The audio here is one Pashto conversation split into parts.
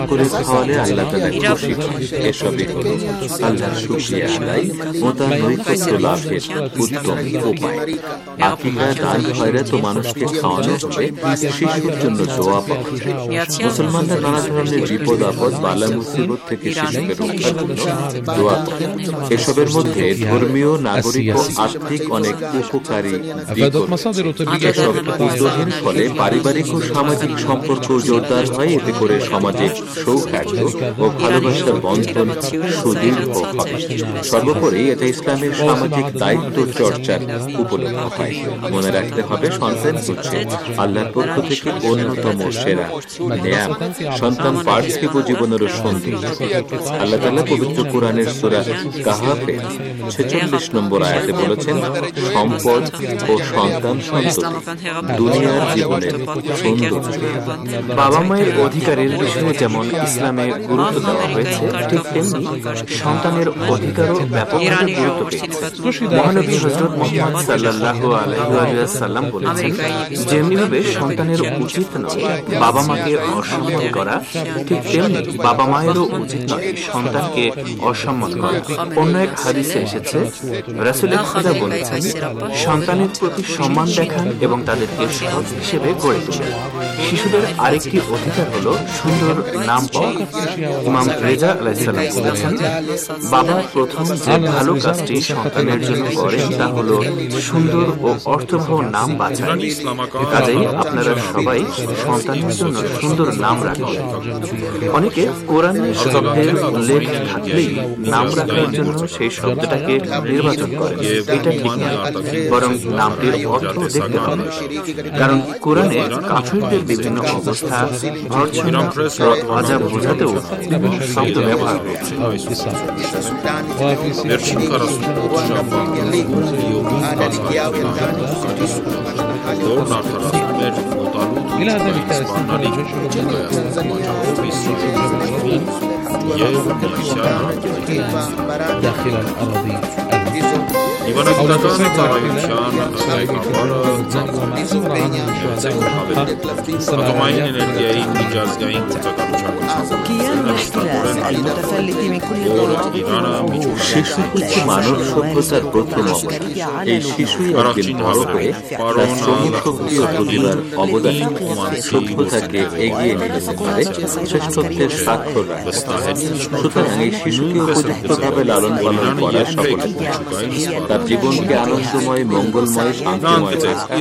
করে খাওয়ালে আল্লাহ তাআলা খুশি হন। এসবই হলো আল্লাহর শুকরিয়া আদায় ও তার নৈকট্য লাভের উত্তম উপায়। আকিকা দান খয়রাত ও মানুষকে খাওয়ানো হবে শিশুর জন্য দোয়া পাওয়া। মুসলমানরা নানা ধরনের বিপদ আপদ বালা মুসিবত থেকে শিশুকে রক্ষার জন্য দোয়া করে। এসবের মধ্যে ধর্মীয়, নাগরিক ও আর্থিক অনেক উপকারী দিক রয়েছে। এসব উদ্যোগের ফলে পারিবারিক ও সামাজিক সম্পর্ক জোরদার হয়। এতে করে সমাজে সৌহার্দ্য ও ভালোবাসার বন্ধন সুদৃঢ় হবে। সর্বোপরি এটা ইসলামের সামাজিক দায়িত্ব চর্চার উপলক্ষ হয়। মনে রাখতে হবে, সন্তান হচ্ছে আল্লাহর পক্ষ থেকে অন্যতম সেরা নেয়ামত। সন্তান পার্থিব জীবনেরও সঙ্গী। আল্লাহ তাআলা পবিত্র কোরআনের সূরা কাহফে 46 নম্বর আয়াতে বলেছেন, সম্পদ ও সন্তান সন্ততি দুনিয়ার জীবনের সৌন্দর্য। বাবা মায়ের অধিকারের বিষয়ে যেমন ইসলামে গুরুত্ব দেওয়া হয়েছে, ঠিক তেমনি সন্তানের অধিকারও ব্যাপকভাবে গুরুত্ব পেয়েছে। মহানবী হযরত মুহাম্মদ সাল্লাল্লাহু আলাইহি ওয়াসাল্লাম বলেছেন, যেমনিভাবে সন্তানের উচিত নয় বাবা মাকে অসম্মান করা, ঠিক তেমনি বাবা মায়েরও উচিত নয় সন্তানকে অসম্মান করা। অন্য এক হাদিসে এসেছে, রাসূল খুদা বলেছেন, সন্তানের প্রতি সম্মান দেখান এবং তাদেরকে সৎ হিসেবে গড়ে তোলেন। শিশুদের আরেকটি অধিকার হলো সুন্দর নাম পাওয়া। ইমাম রেজা আলাইহিস সালাম বলেছেন, বাবা প্রথম যে ভালো কাজটি সন্তানের জন্য করেন তা হলো সুন্দর ও অর্থবহ নাম বাছাই। কাজেই আপনারা সবাই সন্তানের জন্য সুন্দর নাম রাখেন। অনেকে কোরআনের শব্দের উল্লেখ থাকলেই নাম রাখার জন্য সেই শব্দটাকে নির্বাচন করেন। এটা ঠিক নয়, বরং নামটির অর্থ দেখতে হবে। কারণ কোরআনে কাফিরদের বিভিন্ন অবস্থা, ভর্ৎসনা ও আযাব বোঝাতেও শব্দ ব্যবহার হয়েছে। داخل الأراضي শিশু হচ্ছে মানব সভ্যতার প্রথম অবস্থা। এই শিশুই একদিন বড় হয়ে তার শ্রমিক শক্তি ও প্রতিভার অবদানে সভ্যতাকে এগিয়ে নিয়ে যেতে পারে, শ্রেষ্ঠত্বের স্বাক্ষর রাখতে পারে। সুতরাং এই শিশুকে উপযুক্তভাবে লালন পালন করা সকলের দায়িত্ব। তার জীবনকে আনন্দময়, মঙ্গলময়, শান্তিময়,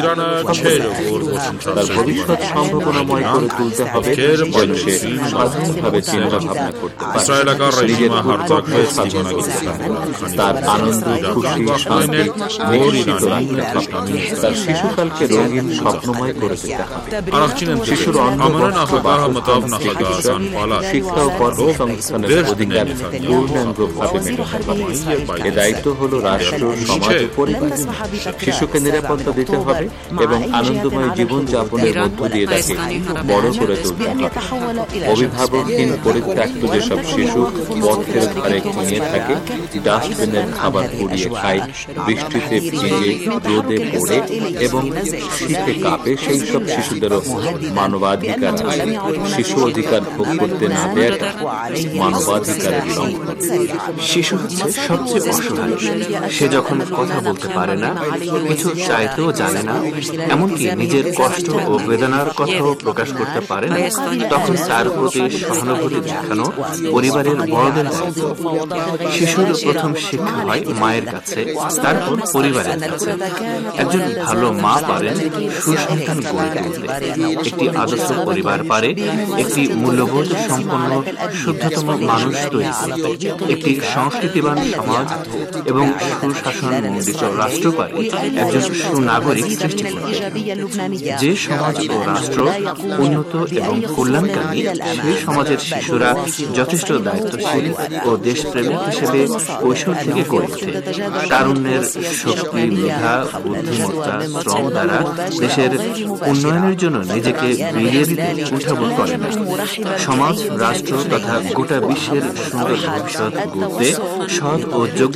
তার ভবিষ্যৎ সম্ভাবনাময় করে তুলতে হবে, যেন সে স্বাধীনভাবে চিন্তা ভাবনা করতে পারে, নিজের উৎকর্ষ সাধন করতে পারে। তার আনন্দ, খুশি, শান্তি নিশ্চিত রাখতে হবে। তার শিশুকালকে রঙিন, স্বপ্নময় করে দিতে হবে। শিশুর অন্ন, বস্ত্র, বাসস্থান, চিকিৎসা, শিক্ষা ও কর্মসংস্থানের অধিকার পূর্ণাঙ্গভাবে মেটাতে হবে। এ দায়িত্ব হলো রাষ্ট্র, সমাজ ও পরিবার। শিশুকে নিরাপত্তা দিতে হবে এবং আনন্দময় জীবনযাপনের মধ্য দিয়ে তাকে বড় করে তুলতে হবে। অভিভাবকহীন পরিত্যক্ত যেসব শিশু পথের ধারে ঘুমিয়ে থাকে, ডাস্টবিনের খাবার পুড়িয়ে খায়, বৃষ্টিতে ভিজে, রোদে পড়ে এবং শীতে কাঁপে, সেই সব শিশুদেরও মানবাধিকার আছে। শিশু অধিকার ভোগ করতে না দেয়াটা মানবাধিকারের লঙ্ঘন। শিশু হচ্ছে সবচেয়ে অসহায়। সে যখন কথা বলতে পারে না, কিছু চাইতেও জানে না, এমনকি নিজের কষ্ট ও বেদনার কথাও প্রকাশ করতে পারে না, তখন তার প্রতি সহানুভূতি দেখানো পরিবারের বড়দের দায়িত্ব। শিশুর প্রথম শিক্ষা হয় মায়ের কাছে, তারপর পরিবারের কাছে। একজন ভালো মা পারেন সুসন্তান গড়ে তুলতে। একটি আদর্শ পরিবার পারে একটি মূল্যবোধ সম্পন্ন শুদ্ধতম মানুষ তৈরি করতে। একটি সংস্কৃতিবান সমাজ এবং সুশাসন মণ্ডিত রাষ্ট্র পারে একজন সুনাগরিক সৃষ্টি করতে। যে সমাজ ও রাষ্ট্র উন্নত এবং কল্যাণকামী, সেই সমাজের শিশুরা যথেষ্ট দায়িত্বশীল ও দেশপ্রেমিক হিসেবে কৈশোর থেকে গড়ে ওঠে। তারুণ্যের শক্তি, মেধা, বুদ্ধিমত্তা, শ্রম দ্বারা দেশের উন্নয়নের জন্য নিজেকে বিলিয়ে দিতে কুণ্ঠাবোধ করে না। সমাজ, রাষ্ট্র তথা গোটা বিশ্বের সুন্দর ভবিষ্যৎ গড়তে সৎ ও যোগ্য মানুষ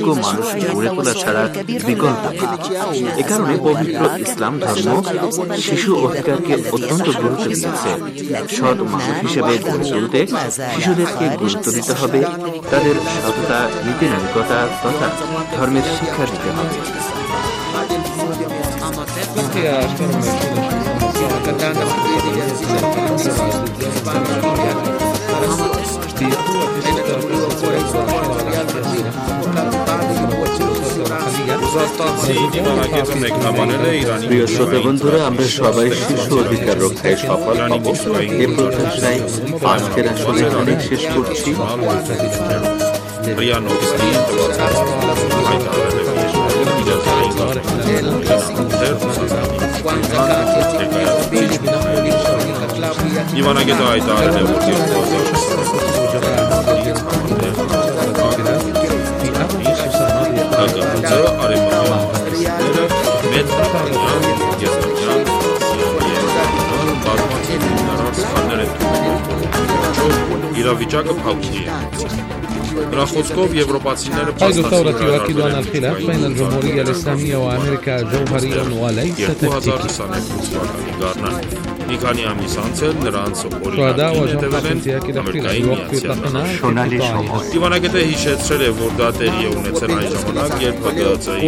মানুষ গড়ে তোলা ছাড়া বিকল্প নেই। এ কারণে পবিত্র ইসলাম ধর্ম শিশু অধিকারকে অত্যন্ত গুরুত্ব দিয়েছে। সৎ মানুষ হিসেবে গড়ে তুলতে শিশুদেরকে গুরুত্ব দিতে হবে, তাদের সততা, নীতি নৈতিকতা তথা ধর্মের শিক্ষা দিতে হবে। প্রিয় শ্রোতা বন্ধুরা, আমরা সবাই শিশু অধিকার রক্ষায় সফল হব এ প্রত্যাশায় আজকের আসলে এখানে শেষ করছি। իրավիճակը փակուղի է։ Դրա խոսքով եվրոպացիները قائد الثورة يؤكد أن الخلاف بين الجمهورية الإسلامية وأمريكا جوهري وليس تكتيكي. Դիվանագետը հիշեցրել է, որ դա տեղի է ունեցել այն ժամանակ, երբ ՀԳՀԾ-ի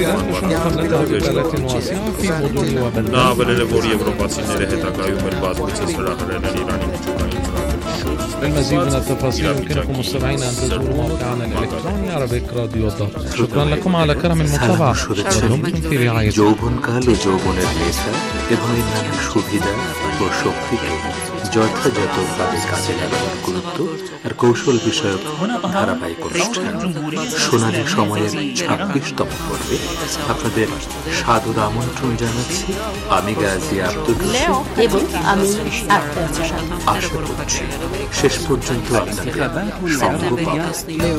նա ավելել է, որ եվրոպացիները հետագայում էլ բազմիցս հրահրել են Իրանի միջուկային للمزيد من التفاصيل يمكنكم مستمعين أن تزوروا موقعنا الإلكتروني عربيك راديو دوت. شكرا لكم على كرم المتابعة. دمتم في رعاية যৌবনকাল ও যৌবনের নেশা এবং নানা সুবিধা ও শক্তিকে যথাযথভাবে কাজে লাগানোর গুরুত্ব আর কৌশল বিষয়ক ধারাবাহিক অনুষ্ঠান সোনালী সময়ের 26তম পর্বে আপনাদের সাদর আমন্ত্রণ জানাচ্ছি। আমি গাজী আব্দুল রশিদ এবং আমি আশা করছি শেষ পর্যন্ত আপনাদের সঙ্গ পাবো।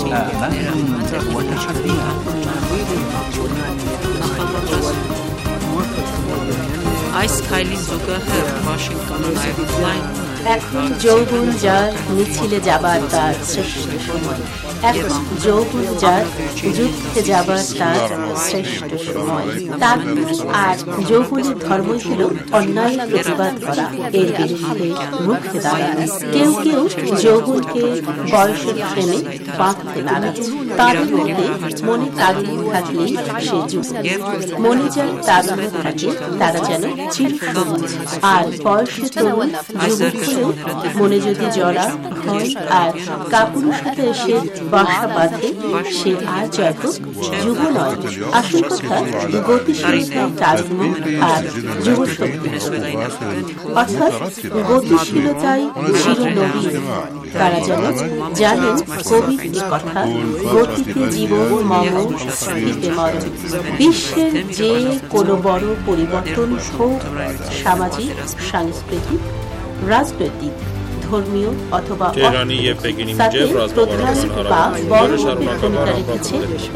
Այս քայլի զուգահեռ Վաշինգտոնի Lifeline এখন যৌবন যার মিছিলে যাবার তার শ্রেষ্ঠ সময়, এখন যৌবন যার যুদ্ধে যাবার তার শ্রেষ্ঠ সময়। তার আর যৌবনের ধর্মই হল অন্যায় প্রতিবাদ করা, এর বিরুদ্ধে রুখে দাঁড়ানো। কেউ কেউ যৌবনকে বয়সের ফ্রেমে বাঁধতে নারাজ, তাদের মধ্যে মনে তাগিদ থাকলেই সে যুদ্ধ, মনে যার তাগিদ থাকে তারা যেন চিরসবুজ। আর বয়সে তরুণ যুবক মনে যদি জড়া হয় আর কাপুরুষতা এসে বাসা বাঁধে, সে আর জয়ক যুব নয়, আসল কথা গতিশীলতায় টানবে আর যুবশক্তি, অর্থাৎ গতিশীলতায় চিরনবীন। তারা যেন জানেন কবির এ কথা, গতিতে জীবন মরণ, স্থিতিতে মরণ। বিশ্বের যে কোনো বড় পরিবর্তন হোক, সামাজিক, সাংস্কৃতিক, রাজনৈতিক, ধর্মীয় অথবা তাতে প্রধান বা বড় ভূমিকা রেখেছে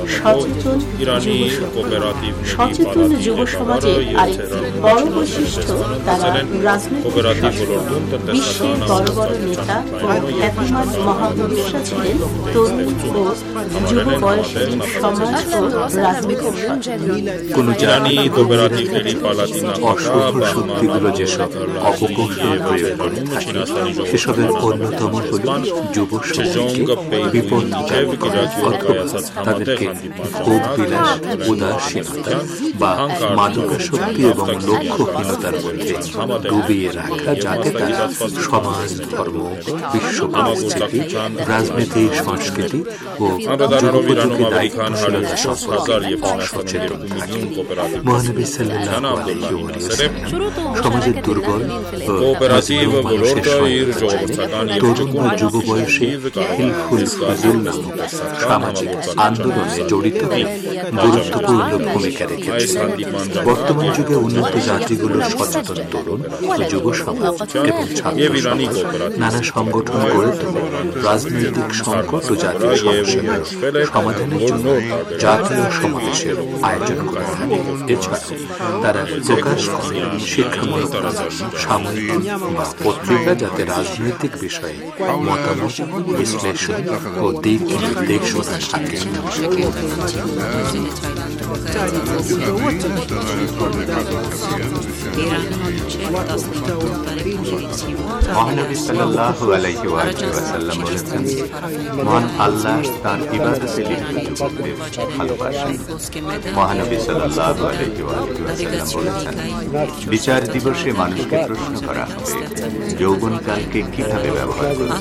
সচেতন যুব সমাজের আরেকটি বড় বৈশিষ্ট্য, তারা রাজনৈতিক বিশ্বের বড় বড় নেতা ও খ্যাতিমান মহাপুরুষরা ছিলেন তরুণ ও যুব বয়সের সমাজ ও রাজনৈতিক কোন জানি অশুভ শক্তিগুলো যেসব অপকৌশল প্রয়োগ করে থাকে, সেসবের অন্যতম হল যুব সমাজকে বিপর্যয় করা অথবা তাদেরকে ভোগ বিলাস, উদাসীনতা বা মাদকাসক্তি এবং লক্ষ্যহীনতার মধ্যে ডুবিয়ে রাখা, যাতে তারা সমাজ, ধর্ম, বিশ্ব পরিস্থিতি, রাজনীতি, সংস্কৃতি ও যুগোপযোগী দায়িত্বশীলতা সম্পর্কে অসচেতন থাকে। মহানবী সাল্লাল্লাহু আলাইহি ওয়াসাল্লাম সমাজের দুর্বল ও মানুষের তরুণ বা যুব বয়সে হিলফুল ফাজিল নামক সামাজিক আন্দোলনে জড়িত হয়ে গুরুত্বপূর্ণ ভূমিকা রেখেছেন। বর্তমান যুগে উন্নত জাতিগুলোর সচেতন তরুণ ও যুব সমাজ এবং ছাত্র সমাজ নানা সংগঠন গড়ে তোলে রাজনৈতিক সংকট ও জাতীয় সমস্যার সমাধানের জন্য জাতীয় সমাবেশের আয়োজন করা হয়। এছাড়া তারা প্রকাশ করে শিক্ষামূলক সাময়িক বা পত্রিকা, যাতে রাজনৈতিক রাজনৈতিক বিষয়ে মতামত, বিশ্লেষণ ও দিক নির্দেশনা থাকে। মহানবী সাল্লাল্লাহু আলাইহি ওয়াসাল্লাম বলেছেন, মহান আল্লাহ তার ইবাদতে লিপ্ত যুবকদের ভালোবাসেন। মহানবী সাল্লাল্লাহু আলাইহি ওয়াসাল্লাম বলেছেন, বিচার দিবসে মানুষকে প্রশ্ন করা হবে যৌবনকালকে কিভাবে ব্যবহার করবে।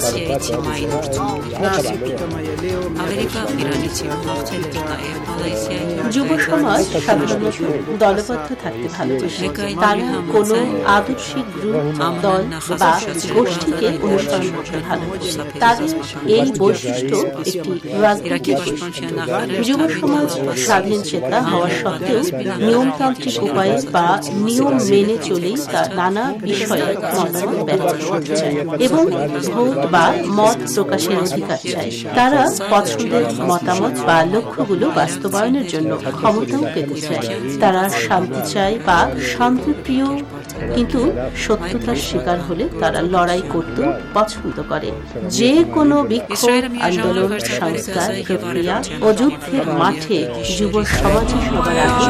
যুব সমাজ সাধারণত দলবদ্ধ থাকতে ভালোবাসে। তারা কোনো আদর্শিক গ্রুপ, দল বা গোষ্ঠীকে অনুসরণ করতে ভালোবাসে। তাদের এই বৈশিষ্ট্য একটি রাজনৈতিক বৈশিষ্ট্য। যুব সমাজ স্বাধীন চেতা হওয়া সত্ত্বেও নিয়মতান্ত্রিক উপায়ে বা নিয়ম মেনে চলেই তার নানা বিষয়ে মতামত ব্যক্ত করতে চায় এবং ভোট বা মত প্রকাশের অধিকার চায়। তারা পছন্দের মতামত বা লক্ষ্যগুলো বাস্তবায়নের জন্য ক্ষমতাও পেতে চায়। তারা শান্তি চায় বা শান্তিপ্রিয়, কিন্তু সত্যতার শিকার হলে তারা লড়াই করতে পছন্দ করে। যে কোনো বিক্ষোভ, আন্দোলন, সংস্কার প্রক্রিয়া ও যুদ্ধের মাঠে যুব সমাজে সবার আগে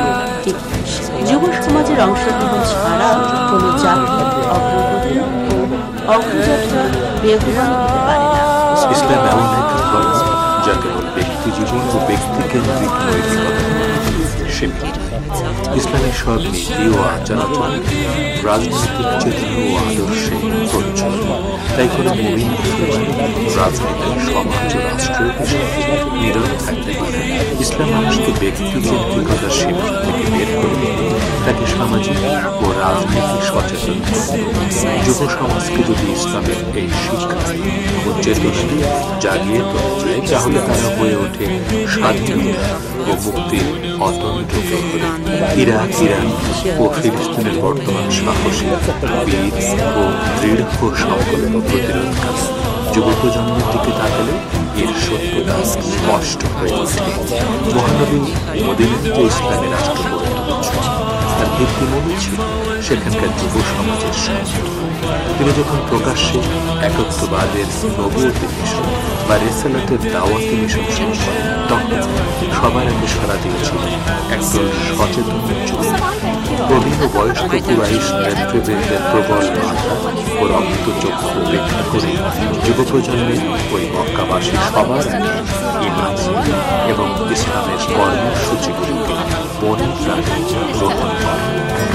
যুব সমাজের অংশগ্রহণ ছাড়া কোনো জাতির অগ্রগতি ও অগ্রযাত্রা বেগবান হতে পারে না। ইসলাম এমন একটা ধর্ম যা কেবল ব্যক্তি জীবন ও ব্যক্তিকেন্দ্রিক নৈতিকতা সীমিত। ইসলামের সব নীতি ও আচার-আচরণ রাজনৈতিক চেতনা ও আদর্শে প্রচ্ছন্ন। তাই কোনো মুমিন রাজনীতি, সমাজ ও রাষ্ট্রের বিষয়ে নীরব থাকতে পারে। ইসলাম মানুষকে ব্যক্তিকেন্দ্রিকতার সীমা থেকে বের করে তাকে সামাজিক ও রাজনৈতিক সচেতন করে। যুব সমাজকে যদি ইসলামের এই শিক্ষা ও চেতনা জাগিয়ে তোলা যায়, তাহলে তারা হয়ে ওঠে স্বাধীনতা ও মুক্তির অতন্ত্র প্রহরী। ইরাক, ইরান ও ফিলিস্তিনের বর্তমান সাহসী, বীর ও দৃঢ় সংকল্প প্রতিরোধকারী যুব প্রজন্মের দিকে তাকালে এর সত্যতা স্পষ্ট হয়ে ওঠে। মহানবী মদিনাতে ইসলামের রাষ্ট্র গড়ে তুলেছেন। তার ভিত্তিমূল ছিল সেখানকার যুব সমাজের সমর্থন। তিনি যখন প্রকাশ্যে একত্ববাদের নবুয়তের মিশন বা রিসালাতের দাওয়াতি মিশন শুরু করেন, তখন সবার আগে সাড়া দিয়েছিলেন একদল সচেতন যুবক। প্রবীণ ও বয়স্ক কুরাইশ নেতৃবৃন্দের প্রবল বাধা ও রক্তচক্ষু উপেক্ষা করে যুব প্রজন্মের ওই মক্কাবাসী সবার আগে ঈমান এবং ইসলামের কর্মসূচিগুলিকে মনে প্রাণে গ্রহণ করেন।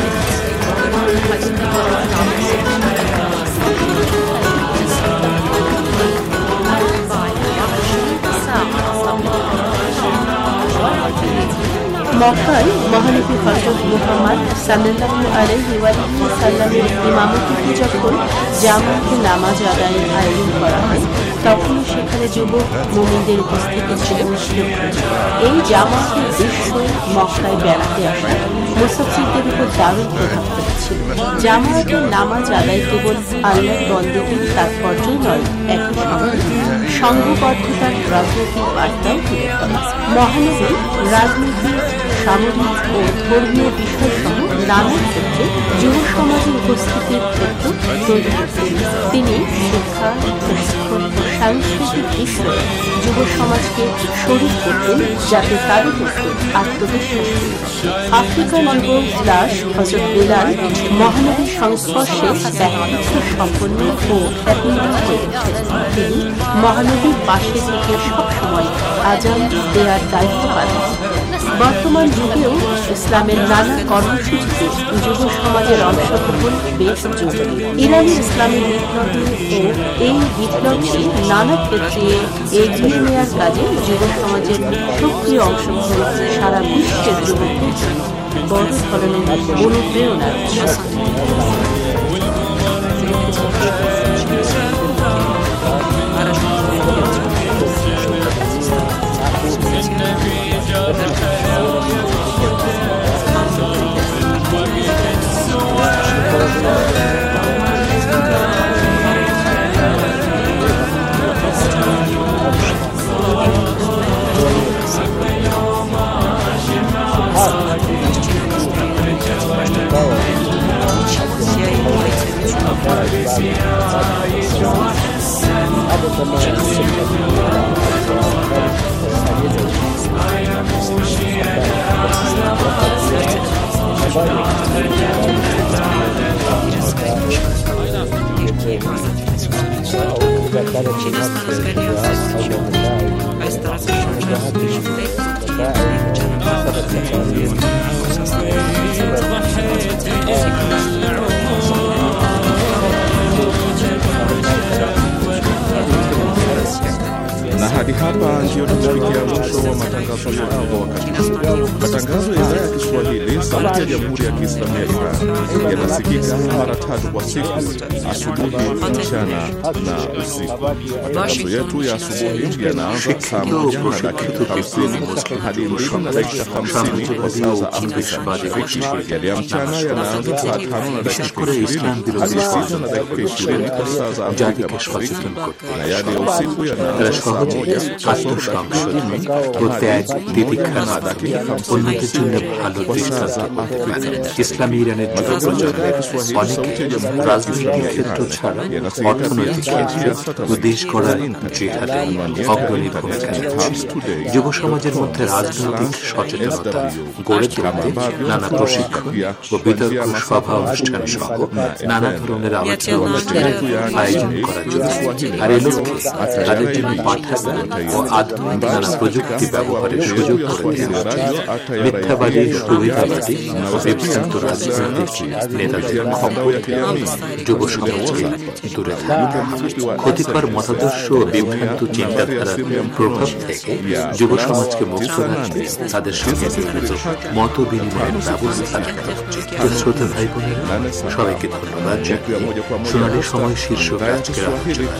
মক্কায় মহানবী হযরত মুহাম্মদ সাল্লাল্লাহু আলাইহি ওয়াসাল্লামের ইমামতিতে যখন জামাতে নামাজ আদায়ের আয়োজন করা হয়, তখন সেখানে যুবক মুমিনদের উপস্থিতি ছিল লক্ষ্য। এই জামাতের দৃশ্য মক্কায় বেড়াতে আসা মুসাফিরদের উপর দারুণ প্রভাব ফেলেছিল। জামাতের নামাজ আদায় কেবল আল্লাহর বন্দেগীর তাৎপর্যই নয়, একই সঙ্গে সংঘবদ্ধতার রাজনৈতিক বার্তাও তুলে ধরে। মহানবী রাজনীতি, সামরিক ও ধর্মীয় বিষয়সহ নানা ক্ষেত্রে যুব সমাজের উপস্থিতির ক্ষেত্র তৈরি করতেন। তিনি শিক্ষা, প্রশিক্ষণ ও সাংস্কৃতিক বিষয়ে যুব সমাজকে শরীক করতেন, যাতে তাদের উপর আত্মবিশ্বাস। আফ্রিকার যুবক দাস হযরত বেলাল মহানবীর সংস্পর্শে ব্যক্তিত্ব সম্পন্ন ও খ্যাতিমান হয়ে ওঠেন। তিনি মহানবীর পাশে থেকে সবসময় আজান দেওয়ার দায়িত্ব পালন। বর্তমান যুগেও ইসলামের নানা কর্মসূচিতে যুব সমাজের অংশগ্রহণ বেশ জরুরি। ইরানি ইসলামী বিপ্লবী ও এই বিপ্লবকে নানা ক্ষেত্রে এগিয়ে নেওয়ার কাজে যুব সমাজের সক্রিয় অংশগ্রহণ সারা বিশ্বের যুবকদের জন্য বড় ধরনের অনুপ্রেরণার উৎস। Na hadi hapa ndio tunafikia mwisho wa matangazo yetu kwa wakati huu. Matangazo ya idhaa ya Kiswahili sauti ya Jamhuri ya Kiislamu ya Iran yanasikika mara 3 kwa siku: asubuhi, mchana na usiku. Matangazo yetu ya asubuhi yanaanza saa 1:50 hadi 2:50 kwa saa za Afrika Mashariki. Yale ya mchana yanaanza saa 5:20 hadi 6:20 kwa saa za Afrika Mashariki, na yale ya usiku yanaanza saa 1:50 প্রত্যেক তিথিখানা অন্যদের জন্য ভালো দৃষ্টান্ত। ইসলামী ইরানের প্রচারে অনেকে রাজনৈতিক ক্ষেত্র ছাড়া অর্থনৈতিক ক্ষেত্রে ও দেশ গড়ার জিহাদে অগ্রণী ভূমিকা নিচ্ছে। যুব সমাজের মধ্যে রাজনৈতিক সচেতনতা গড়ে তুলতে নানা প্রশিক্ষণ ও বিতর্ক সভা অনুষ্ঠান সহ নানা ধরনের আলোচনা অনুষ্ঠানের আয়োজন করা জরুরি। আর এ লক্ষ্যে তাদের জন্য পাঠাগার ও আধুনিক নানা প্রযুক্তি ব্যবহারের সুযোগ করে দেওয়া উচিত। মিথ্যাবাদী, সুবিধাবাদী ও বিভ্রান্ত রাজনৈতিক নেতাদের খপ্পর থেকে যুব সমাজকে দূরে থাকতে হবে। ক্ষতিকর মতাদর্শ ও বিভ্রান্ত চিন্তাধারার প্রভাব থেকে যুব সমাজকে মুক্ত রাখতে তাদের সঙ্গে নিয়মিত মত বিনিময়ের ব্যবস্থা রাখা উচিত। শ্রোতা ভাই বোনেরা, সবাইকে ধন্যবাদ জানিয়ে সোনালী সময় শীর্ষক আজকের আলোচনা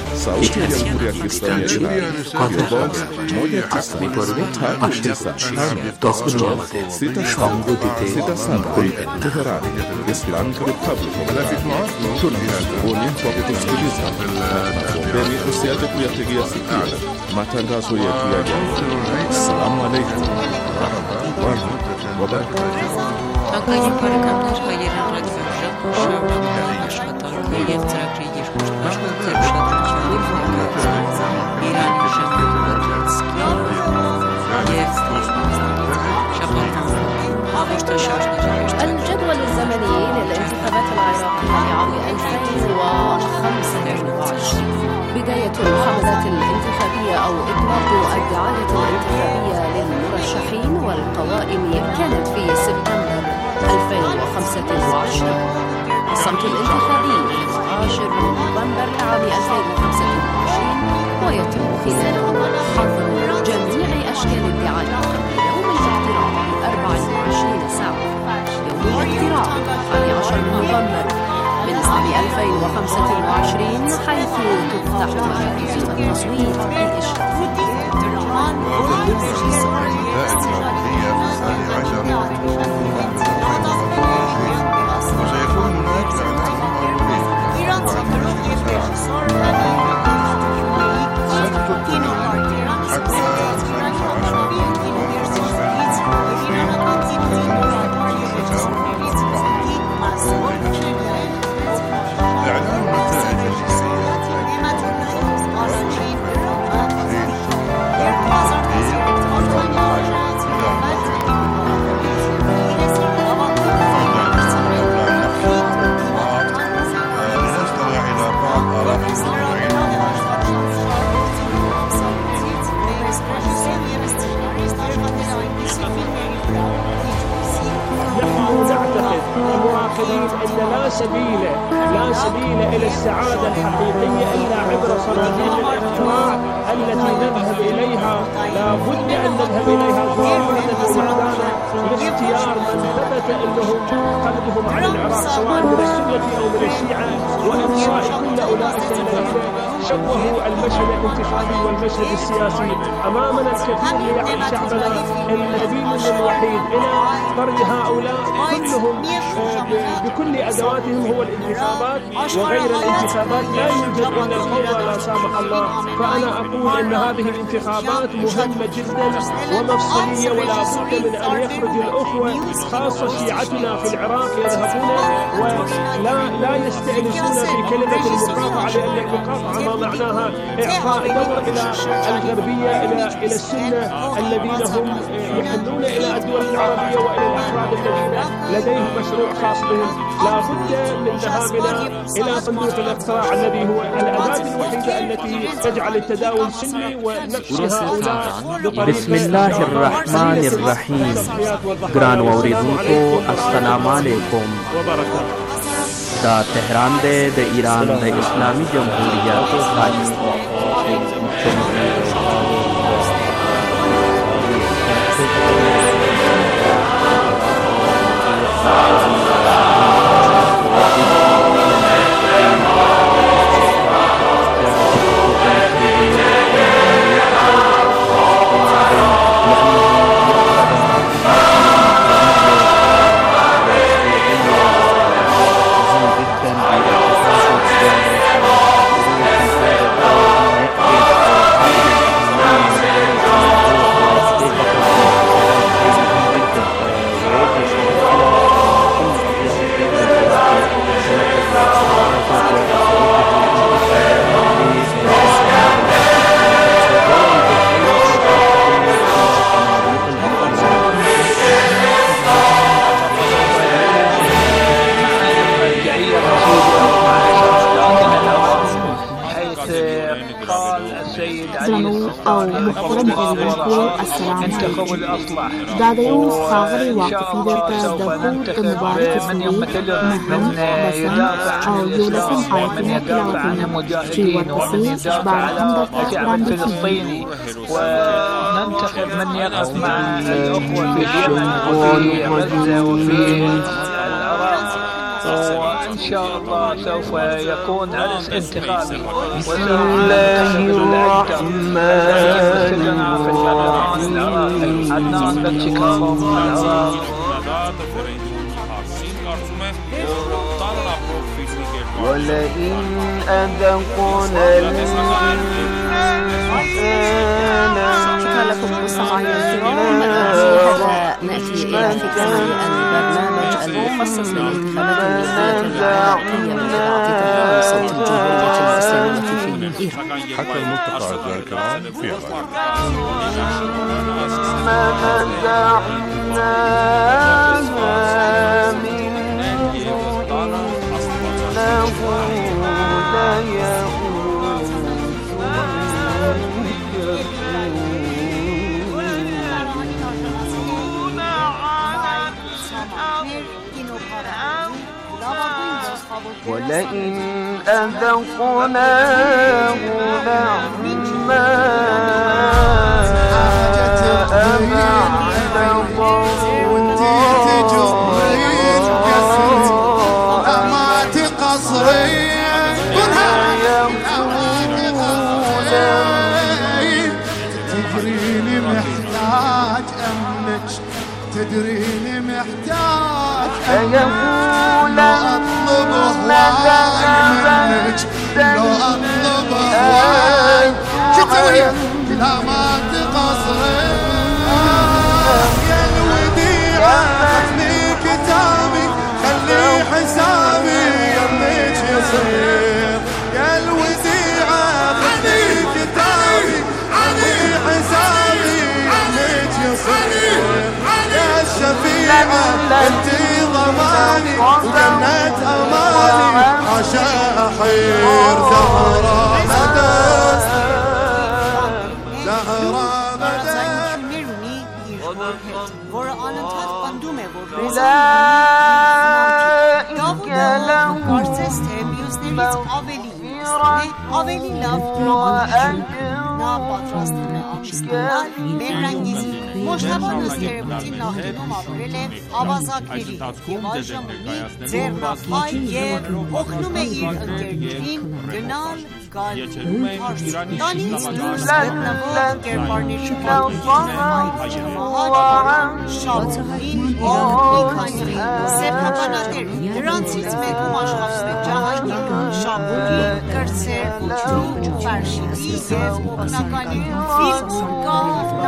কথা আগামী পর্বে আশা করছি তখনই আমাদের সঙ্গ দিতে ভুলবেন না। Islamic Republic of Iran. Tunashukuru kwa kutusikiliza. Tunakuombeni usiache kuyategea sikio matangazo yetu ya jamii. Assalamu alaikum warahmatullahi wabarakatuh. Հակային բարեկամներ, հայերեն ռադիոժամ շարունակում աշխատանքը և ծրագրի երկրորդ ձեր ուշադրությանը ներկայացնում Իրանի ժամանակի և շաբաթական հաղորդաշարների الجدول الزمني للانتخابات العراقية لعام 2025. بداية الحملات الانتخابية أو إطلاق الدعاية الانتخابية للمرشحين والقوائم كانت في سبتمبر 2025. الصمت الانتخابي في 10 نوفمبر لعام 2025 ويتم خلاله حظر جميع أشكال الدعاية قبل يوم الاقتراع ب24 ساعة. يوم الاقتراع 11 نوفمبر من عام 2025 حيث تفتح مراكز التصويت بإشراف لا سبيل إلى السعادة الحقيقية إلا عبر صناديق الاقتراع التي نذهب إليها. لا بد أن نذهب إليها ضرورة ومعدانا لاختيار من ثبت أنهم قلبهم عن العراق سواء من السنة أو من الشيعة، وإنصاء كل أولئك الذين شوهوا المشهد الانتخابي والمشهد السياسي. أمامنا الكثير ليعي شعبنا أن سبيلنا الوحيد إلى طرد هؤلاء كلهم بكل أدواتهم هو الانتخابات، وغير الانتخابات لا يوجد إلا الفوضى لا سامح الله. فأنا أقول أن هذه الانتخابات مهمة جدا ومفصلية، ولا بد من أن يخرج الأخوة خاصة شيعتنا في العراق يذهبون ولا يستأنسون بكلمة المقاطعة، لأن المقاطعة ما معناها إعطاء دور إلى الغربية إلى السنة الذين هم يحنون إلى الدول العربية وإلى الأفراد الذين لديهم مشروع خاص بهم. لا بد من ذهابنا إلى صندوق الاقتراع الذي هو الأداة الوحيدة التي تجعل التداول سلمي ونقص هؤلاء. بسم الله الرحمن الرحیم. ګران اوریدونکو السلام علیکم. دا تهران دی د ایران د اسلامي جمهوریت دا د یو ښاغلي واقفي درته د خوب د مبارک سورې نهم لسم او یولسم آیتونه تلاوت چې ورپسې ژباړه هم درته وړاندې کېږي. وننتخب من يقف مع الأخوة في اليمن وفي غزة وفي العراق، وإن شاء الله سوف يكون عرس انتخابي. بسم الله الرحمن الرحيم. عدنان بكشكاوم العراق. ولئن أذقنا الإنسان شكرا لكم مستمعينا الكرام. نأتي إلى ختام البرنامج المخصص للانتخابات الرئاسية لإعطاء صوت الجمهورية الإسلامية في إيران. حتى الملتقى أعزائي الكرام في ولئن أذقناه نعماء بعد ضراء ما تقصري تدريني محتاج أملك، تدريني محتاج فيقول أطلب هواي منك، لو أطلب هواي كتوي لا ما تقصري يا الوديعة، خذني كتابي خلي حسابي يمك يصير، يا الوديعة خذني كتابي خلي حسابي يمك يصير، يا الشفيعة انتي ضماني وجنة أماني، عشاء أحير زهرة مدى زهرة مدى أولئك لهم دانید دوست نبود گربارنشی Şahin İlkani Sepapanadır Transit Mekumaş Hafsne Cahani Şabuni Kırse Uçu Farşidi Nakani Filmunga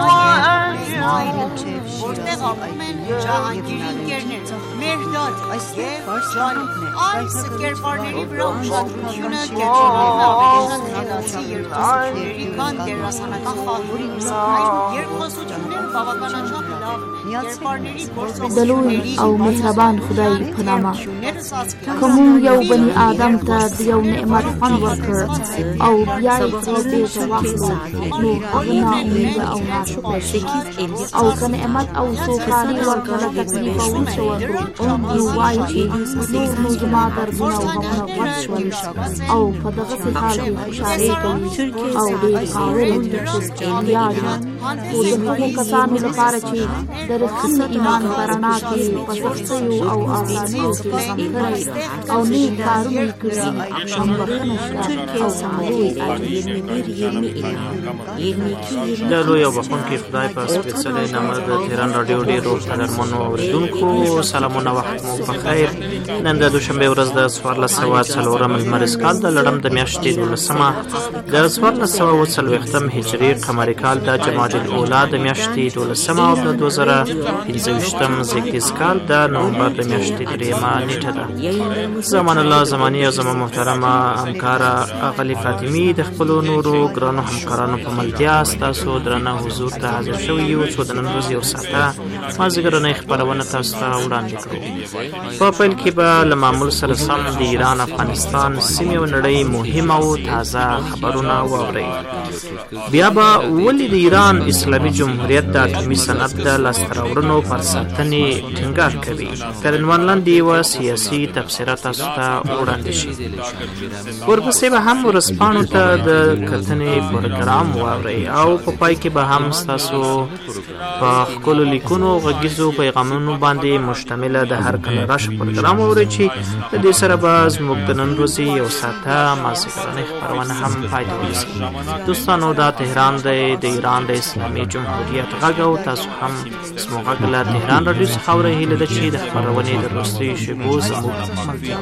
Nail Orta Kapmen Cahangirin Gernet Mehdat Can Aysı Gerbarneri Bırakuşat Rükyuna Gerçeğine Abeşat Helası Yerkasıkleri Kan Derasanakan Fahuri Müsakay Yerkasıkleri Babakanaçak Lavne دلوي أو مهربان خداي پناما كمو يو بني آدم تا ديو نعمت فن ورکر أو بياي فريد واخلو نو أغنى أمي أو ناشكر أو كنعمت أو سوكاني ورکر تكليف وشوكرو نو وايشي نو نجما دربنا وهمنا ورشول أو فدغس حالي خشاري أو دي قاول ياري ودفعو كسامي لفارچي درخن إيمان برنا के पसक्सयु औ आसानियो के औ नी कारुनी कुरी अक्षम बखनशा औ सामोई دلو یو بخون کې خدای په سپیڅلې نامه د تهران رادیو ډیرو قدرمنو اوریدونکو سلامونه وخت مو په خیر نن د دوشنبه ورځ د 1404 لمریز کال د لړم د میاشتې 12مه د 1440 هجری قمری کال د جمادی الاولی د میاشتې 12مه او د 2025 زیږدیز کال د نومبر د میاشتې 3مه نیټه ده زمان الله زمانی او زما محترمه همکاره اغلی فاطمی د خپل نورو ګرانو همکارانو په ملتیا تاسو درنه حضور ته حاضر شوي یو څو د نن ورځې یو ساعته مازدیګرنۍ خپرونه تاسو ته وړاندې کړو په پیل کې به له معمول سره سم د ایران افغانستان سیمې او نړۍ مهمه او تازه خبرونه واورئ بیا به ولې د ایران اسلامي جمهوریت د اټومي صنعت د لاسته راوړنو پر ساتنې ټینګار کوي تر عنوان لاندې یوه سیاسي تبصره تاسو ته وړاندې شي ورپسې به هم ورځپاڼو ته د کتنې پروګرام واورئ او په پای کې به هم ستاسو په ښکلو لیکونو غږیزو پیغامونو باندې مشتمله د هر کله راشه پروګرام واورئ چې د دې سره به زموږ د نن ورځې یو ساعته مازدیګرنۍ خپرونه هم پای ته ورسېږي دوستانو دا تهران دی د ایران د اسلامي جمهوریت غږ او تاسو هم زموږ غږ له تهران راډیو څخه اورئ هیله ده چې د خپرونې د وروستیو شېبو زموږ ملتیا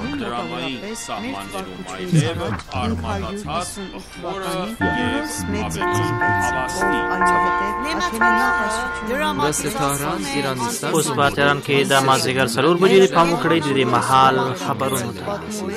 اوس په تهران کې د مازدیګر 4 بجې پام وکړئ د دې مهال خبرونو ته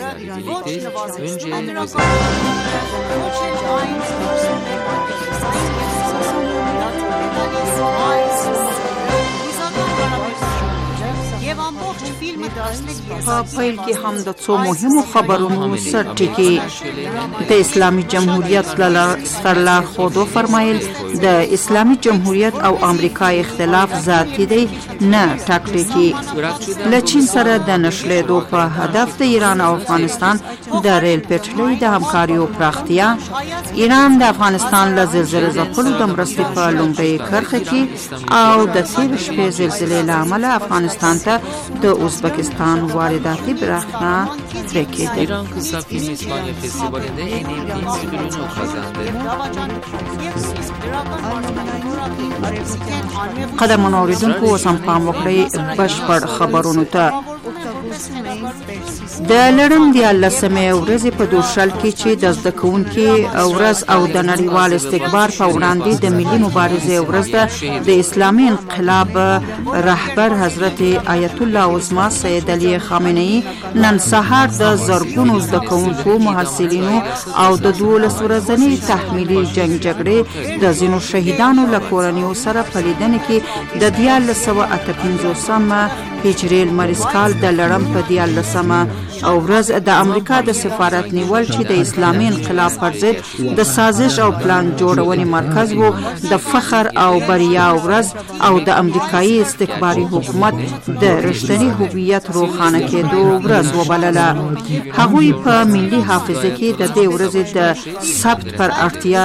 په پیل کې هم د څو مهمو خبرونو سرټکی د اسلامي جمهوریت سرلارښودو فرمایل د اسلامي جمهوریت او امریکا اختلاف ذاتي دی نه ټاکټیکي له چین سره د نښلېدو په هدف د ایران او افغانستان د ریل پټلۍ د همکاریو پراختیا ایران د افغانستان له زلزلې ځپلو د مرستې په لومړۍ کرښه کې او د تېرې شپې زلزلې له امله افغانستان ته د ازبکستان وارداتي برېښنا پرې کېده ایران kısa film İspanya Festivali'nde en iyi film ödülünü kazandı. قدرمنو اوریدونکو اوس هم پام وکړئ بشپړ خبرونو ته د لړم د 18مې ورځې په دوشل کې چې د زده کوونکي ورځ او د نړیوال استکبار په وړاندې د ملي مبارزې ورځ ده د اسلامي انقلاب رهبر حضرت آیت الله عظما سید علی خامنه‌ای نن سهار د زرګونو زده کوونکو محصلینو او د 12 ورځنۍ تحمیلي جنگ جګړې د ځینو شهیدانو له کورنیو سره په لیدنه کې د 1958 هجري لمریز کال د لړم په 14مه او ورځ د امریکا د سفارت نیول چې د اسلامي انقلاب پر ضد د سازش او پلان جوړونې مرکز وو د فخر او بریا ورځ او د امریکایي استکباري حکومت د رښتینی هویت روښانه کېدو ورځ وبلله هغوی په ملي حافظه کې د دې ورځې د ثبت پر اړتیا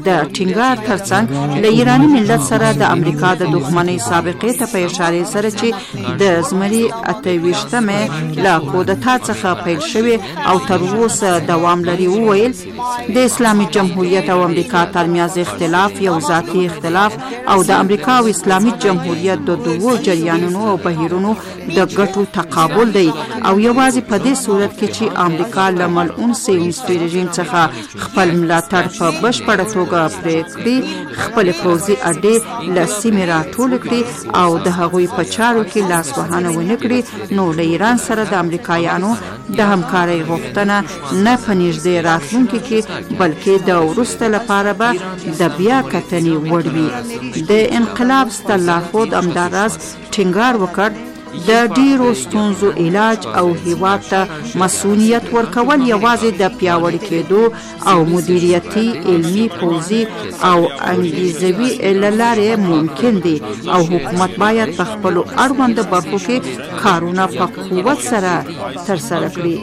د ټینګار ترڅنګ له ایراني ملت سره د امریکا د دښمنۍ سابقې ته په اشاره سره چې د زمري 28مې له کودتا څخه پیل شوی او تر اوسه دوام لري. وویل د اسلامي جمهوریت او امریکا ترمنځ اختلاف یو ذاتي اختلاف او د امریکا او اسلامي جمهوریت د دوو جریانونو او بهیرونو د ګټو تقابل دی او یوازې په دې صورت کې چې امریکا له ملعون سیونیستي رژیم څخه خپل ملاتړ په بشپړه توګه پرې کړي، خپل پوځي اډې له سیمې راټولې کړي او د هغوی په چارو کې لاسوهنه ونه کړي، نو له ایران سره د امریکایانو د همکارۍ غوښتنه نه په نږدې راتلونکي کې بلکې د وروسته لپاره به د بیا کتنې وړ وي. د انقلاب ستر لارښود همداراز ټینګار وکړ د ډیرو ستونزو علاج او هیواد ته مسؤلیت ورکول یوازې د پیاوړي کېدو او مدیریتي، علمي، پوځي او انګیزوي له لارې ممکن دي او حکومت باید په خپلو اړوندو برخو کې کارونه په قوت سره ترسره کړي.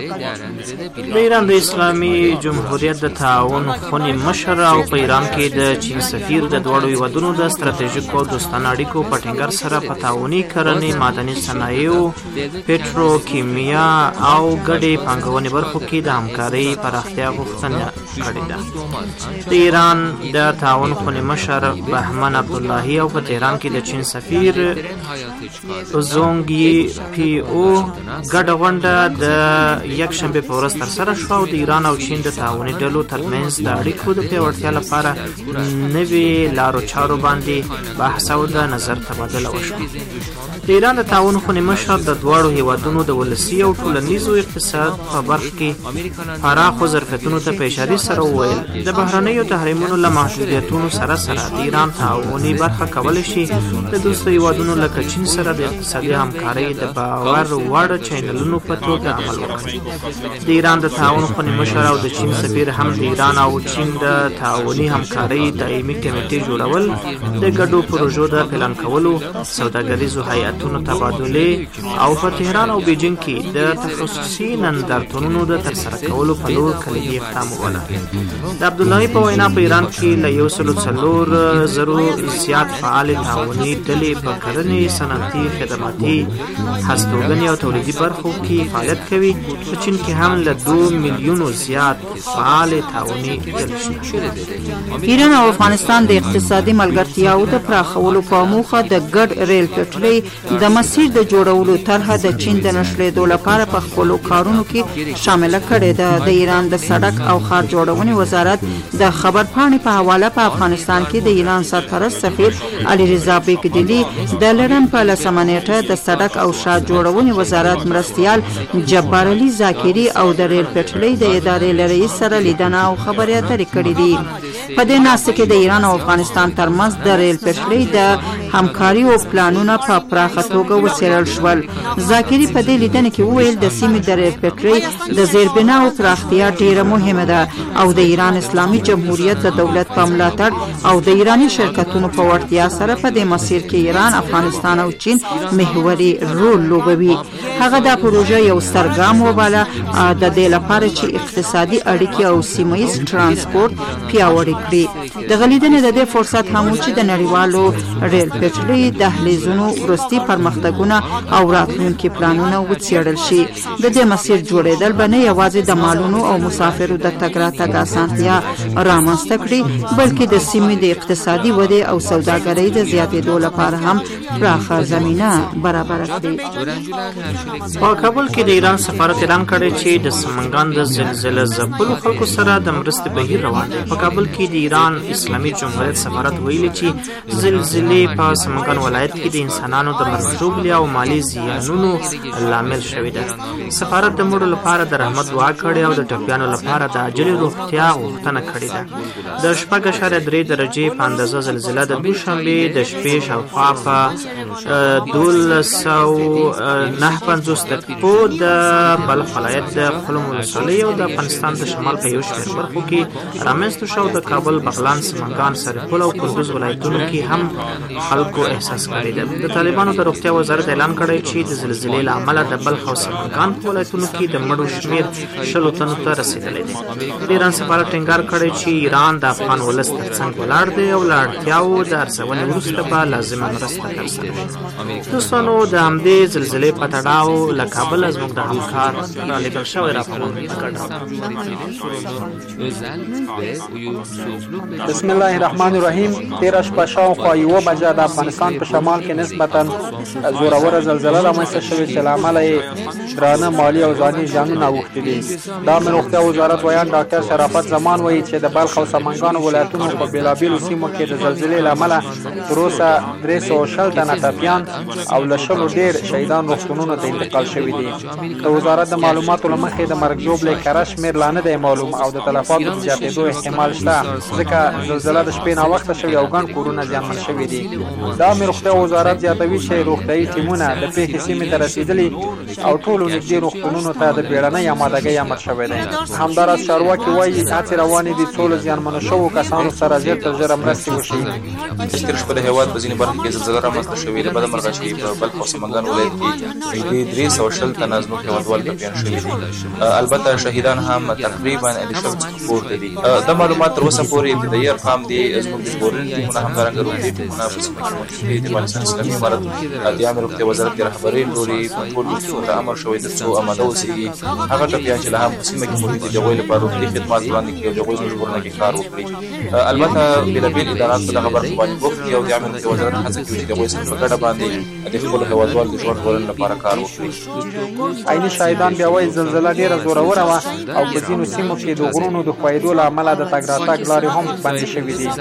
د ایران د اسلامي جمهوریت د تعاون خونې مشر او په ایران کې د چین سفیر د دواړو هیوادونو د ستراتیژیکو او دوستانه اړیکو په ټینګار سره په تعاوني کرنې، معدني صنایعو، پټروکیمیا او ګډې پانګونې برخو کې د همکارۍ پراختیا غوښتنه کړې ده. د ایران د تعاون خونې مشر بهمن عبداللهي او په تهران کې د چین سفیر زونګ یي پی او ګډه غونډه د یکشنبې په ورځ ترسره شوه او د ایران او چین د تعاوني ډلو ترمنځ د اړیکو د پیاوړتیا لپاره نوې لارو چارو باندې بحث او د نظر تبادله وشوه. د ایران د تعاون خونې مشر د دواړو هیوادونو د ولسي او ټولنیزو اقتصاد په برخه کې پراخو ظرفیتونو ته په اشارې سره وویل د بهرنیو تحریمونو له محدودیتونو سره سره د ایران تعاوني برخه کولی شي د دوستو هیوادونو لکه چین سره د اقتصادي همکارۍ د باور وړ چینلونو په توګه عمل وکړي. د ایران د تعاون خونې مشر او د چین سفیر هم د ایران او چین د تعاوني همکارۍ دایمي کمیټې جوړول، د ګډو پروژو د پلان کولو، سوداګریزو هیئتونو تبادلې او په تهران او بیجینګ کې د تخصصي نندارتونونو د ترسره کولو په لور کلیدي اقدام وکړ. د عبداللهي په وینا په ایران کې له 140,000 زیات فعال تعاوني ډلې په کرنې، صنعتي، خدماتي، هستوګنې او تولیدي برخو کې فعالیت کوي. په چین کې هم له 2 میلیونو زیات فعال تعاوني ډلې شته. ایران او افغانستان د اقتصادي ملګرتیاو د پراخولو په موخه د ګډ ریل پټلۍ د مسیر د جوړولو طرحه د چین د نښلېدو لپاره په خپلو کارونو کې شامله کړې ده. د ایران د سړک او ښار جوړونې وزارت د خبرپاڼې په حواله په افغانستان کې د ایران سرپرست سفیر علي رضا بیګدلي د لړم په 10مه نیټه د سړک او ښار جوړونې وزارت مرستیال جبار علي زاکري او د ریل پټلۍ د ادارې له رئیس سره لیدنه او خبرې اترې کړې دي. په دې ناسته کې د ایران او افغانستان ترمنځ د ریل پټلۍ د همکاري او پلانونه په پراخه توګه وڅېړل شول. زاکري په دې لیدنه کې وویل د سیمې د ریل پټلۍ د زیربنا او پراختیا ډیره مهمه ده او د ایران اسلامي جمهوریت د دولت په ملاتړ او د ایراني شرکتونو په وړتیا سره په دې مسیر کې ایران، افغانستان او چین محوري رول لوبوي. هغه دا پروژه یو ستر ګام وباله د دې لپاره چې اقتصادي اړیکې او سیمه‌ییز ترانسپورت پیاوړي کړي. د غلیدنې د دې فرصت هم چې د نړیوالو ریل پټلۍ دهلیزونو وروستي پرمختګونه او راتلونکي پلانونه وڅېړل شي. د دې مسیر جوړېدل به نه یوازې د مالونو او مسافرو د تګ راتګ اسانتیا رامنځته کړي بلکې د سیمې د اقتصادي ودې او سوداګرۍ د زیاتېدو لپاره هم پراخه زمینه برابره کړي. په کابل کې د ایران سفارت اعلان کړی چې د سمنګان د زلزلې ځپلو خلکو سره د مرستې بهیر روان دی. په کابل کې د ایران اسلامي جمهوریت سفارت ویلي چې زلزلې په سمنګان ولایت کې د انسانانو د مرګ ژوبلې او مالي زیانونو لامل شوې ده. سفارت د مړو لپاره د رحمت دعا کړې او د ټپیانو لپاره د عاجلې روغتیا غوښتنه کړې ده. د 4.3 درجې په اندازه زلزله د دوشنبې د شپې شاوخوا په 1209 50 دقیقو د بلخ ولایت د خلم ولسوالۍ او د افغانستان د شمال په یو شمېر برخو کې رامنځته شو. د کابل، بغلان، سمنګان، سرپل او کندوز ولایتونو کې هم خلکو احساس کړی ده. د طالبانو د روغتیا وزارت اعلان کړی چې د زلزلې له امله د بلخ او سمنګان په ولایتونو کې د مړو شمېر 20 تنو ته رسېدلی دی. د ایران سفارت ټینګار کړی چې ایران د افغان ولس تر څنګ ولاړ دی او له اړتیاوو د ارزونې وروسته به لازمه مرسته ترسره کړي. دوستانو، د همدې زلزلې په تړاو له کابله زموږ د همکار رالېږل شوی راپور بسم الله الرحمن الرحیم. 13 شپه شاوخوا 1 بجه د افغانستان په شمال کې نسبتا زوروره زلزله رامنځته شوې چې له امله یې درانه مالي او ځاني زیانونه اوښتي دي. د امن روغتیا وزارت ویان ډاکټر شرافت زمان وایي چې د بلخ او سمنګان ولایتونو په بېلابېلو سیمو کې د زلزلې له امله تر اوسه 360 تنه ټپیان او له 100 ډېر شهیدان روغتونونو ته انتقال شوي دي. د وزارت د معلوماتو له مخې د مرګ ژوبلې کره شمېر لا نه دی معلوم او د تلفاتو د زیاتېدو احتمال شته ځکه زلزله د شپې ناوخته شوې او ګڼ کورونه زیانمن شوي دي. د امن روغتیا وزارت زیاتوي چې روغتیایي ټیمونه د پېښې سیمې ته رسېدلي او ټولو نږدې روغتونونو ته د بیړنۍ امادګۍ امر شوی دی. همداراز چارواکي وایي هڅې روانې دي څو له زیانمنو شوو کسانو سره ژر تر ژره مرستې وشي. تېره شپه د هېواد په ځینې برخو کې زلزله رامنځته شوې ده. بدمرغه چې په بلخ او سمنګان ولایت کې نږدې 320 تنه زموږ هېوادوال ټپیان شوي دي. البته شهیدان هم تقریبا د 100 څخه پورته دي. دا معلومات تر اوسه پورې ابتدایي ارقام دي. زموږ د ژغورنې ټیمونه همدارنګه روغتیایي ټیمونه په سیمه کې موجود دي. د افغانستان اسلامي امارت د عامه روغتیا وزارت د رهبرۍ لوري په ټولو سیمو ته امر شوی تر څو اماده اوسېږي هغه ټپیان چې له هم په سیمه کې موجود دي د هغوی لپاره روغتیایي خدمات وړاندې کړي او د هغوی زموږ ژغورنه کې کار وکړي. البته بېلابېل ادارات په دغه برخه باندې بوخت دي او د عامه روغتیا وزارت هڅه کوي چې د هغوی سره په ګډه باندې د خپلو هېوادوالو د ژوند ژغورنې لپاره کار وکړي. عیني شاهدان بیا وایي زلزله ډېره زوروره وه او په ځینو سیمو کې د غرونو د ښویېدو له امله د تګ راتګ لارې هم بندې شوي دي.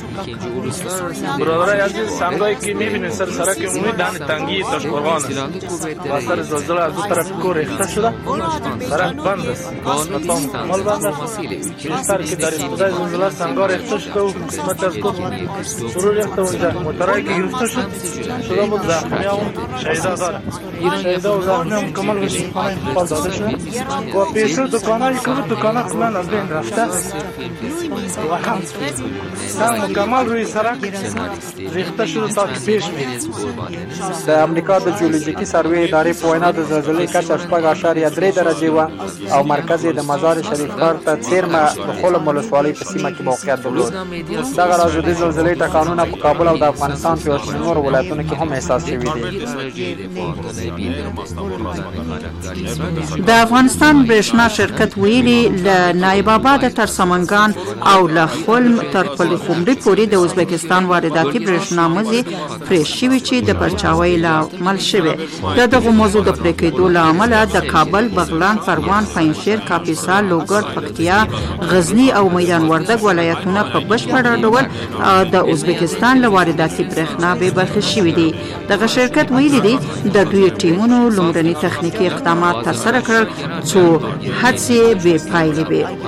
برادرای عزیز، سنگایی که میبینید سر سرک عمومی دهن تنگی تاشقرغان است. اثر زلزله از دو طرف کور ریخته شده، سرک بند است، قسمت‌ها مکمل بند است. بیشتر که در ابتدای زلزله سنگا ریخته شده و قسمت از کور فرو ریخته اونجا موترایی که گرفته شده بود زخمی‌ها و شهیدا داره. شهیدا و زخمی‌ها مکمل به شفاخانه انتقال داده شده و پیشو دکانایی که بود دکان‌ها کلاً از بین رفته و هم سنگ مکمل روی سرک ریخته شده تا که پیش میرید. د امریکا د جیولوژیکي سروې ادارې په وینا د زلزلې کچه 4.3 درجې وه او مرکز یې د مزار شریف ښار ته څیرمه د خلم ولسوالۍ په سیمه کې موقعیت درلود. دغه راز د زلزلې ټکانونه په کابل او د افغانستان په یو نورو ولایتونو کې هم احساس شوي دي. د افغانستان برېښنا شرکت ویلي له نایب آباد تر سمنګان او له خلم تر پل خمري پورې د ازبکستان وارداتي برېښنا مزي پرې شوي چې د پرچاوۍ لامل شوي. د دغه موضوع د پرې کېدو له امله د کابل، بغلان، پروان، پنجشیر، کاپیسا، لوګر، پکتیا، غزني او میدان وردګ ولایتونه په بشپړ ډول د ازبکستان له وارداتي برېښنا بې برخې شوي دي. دغه شرکت ویلي دی د دوی ټیمونو لومړني تخنیکي اقدامات ترسره کړل څو هڅې بې پایلې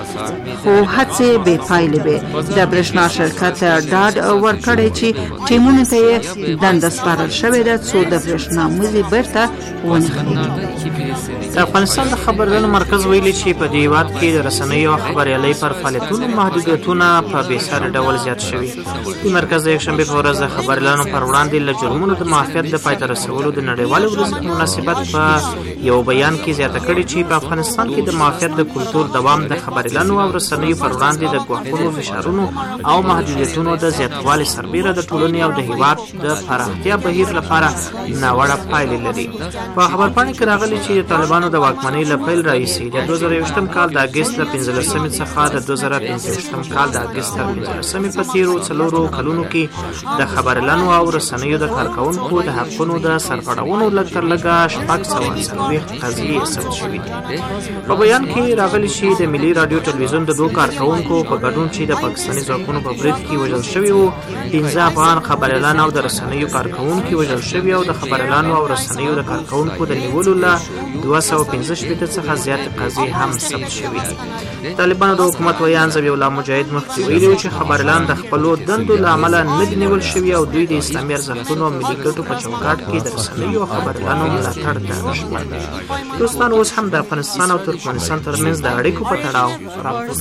وې. د برېښنا شرکت ډاډ ورکړی چې ټیمونو ته یې دنده سپارل شوې ده څو د برېښنا مزي بیرته ونښلي. د افغانستان د خبريالانو مرکز ویلي چې په دې هېواد کې د رسنیو او خبریالۍ پر فعالیتونو محدودیتونه په بېساري ډول زیات شوي. د مرکز د یکشنبې په ورځ د خبریالانو پر وړاندې له جرمونو د معافیت د پای ته رسولو د نړیوالې ورځې په مناسبت په یو بیان کې زیاته کړې چې په افغانستان کې د معافیت د کلتور دوام د خبریالانو او رسنیو پر وړاندې د ګواښونو، فشارونو او محدودیتونو د زیاتوالي سربیره د ټولنې او د هېواد د پراختیا بهیر لپاره ناوړه پایلې لري. په خبرپاڼې کې راغلي چې د طالبانو د واکمنۍ له پیل راهیسې د 2021 کال د اګست له 15 څخه د 2025 کال د اګست تر 15 په تیرو 4 کلونو کې د خبریالانو او رسنیو د کارکوونکو د حقونو د سرغړونو لږ تر لږه 640 قضیې ثبت شوي دي. په بیان کې راغلي چې د ملي راډیو ټلویزیون د 2 کارکوونکو په ګډون چې د پاکستاني ځواکونو په برید کې وژل شوي وو، 15 افغان خبریالان او د رسنیو کارکوونکي وژل شوي او د خبریالانو او رسنیو د کارکوونکو د نیولو له 215 څخه زیات قضیې هم ثبت شوي دي. طالبانو د حکومت ویان ذبیح الله مجاهد مخکې ویلي و چې خبریالان د خپلو دندو له امله نه دي نیول شوي او دوی د اسلامي ارزښتونو او ملي ګټو په چوکاټ کې د رسنیو او خبریالانو ملاتړ ملاتړ ته ژمن دي. دوستان اوس هم د افغانستان او ترکمنستان ترمنځ د اړیکو په تړاو راپور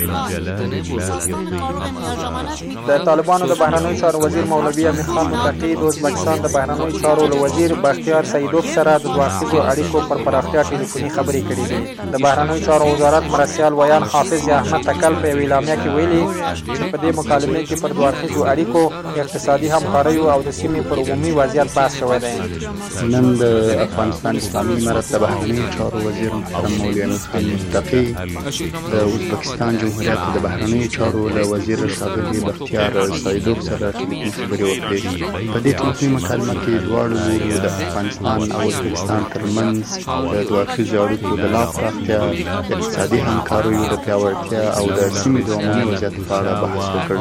د طالبانو د بهرنیو چارو وزیر مولوي امیر خان متقي د ازبکستان د بهرنیو چارو له وزیر بختیار سیدوف سره د دوه اړخیزو اړیکو پر پراختیا ټلیفوني خبرې کړې دي. د بهرنیو چارو وزارت مرستیال ویان حافظ احمد تکل په یوه اعلامیه کې ویلي چې په دې مکالمې کې پر دوه اړخیزو اړیکو، اقتصادي همکاریو او د سیمې پر عمومي وضعیت بحث شوی دی. نن د افغانستان اسلامي امارت د بهرنیو چارو وزیر محترم مولوي امیر خان متقي د ازبکستان جمهوریت د بهرنیو چارو له وزیر ښاغلي بختیار سیدوف سره ټلیفوني خبرې وکړې. په دې ټلیفوني مکالمه کې دواړو د افغانستان او ازبکستان ترمنځ د دوه اړخیزو اړیکو د لا پراختیا، اقتصادي همکاریو د پیاوړتیا او د سیمې د عمومي وضعیت په اړه بحث وکړ.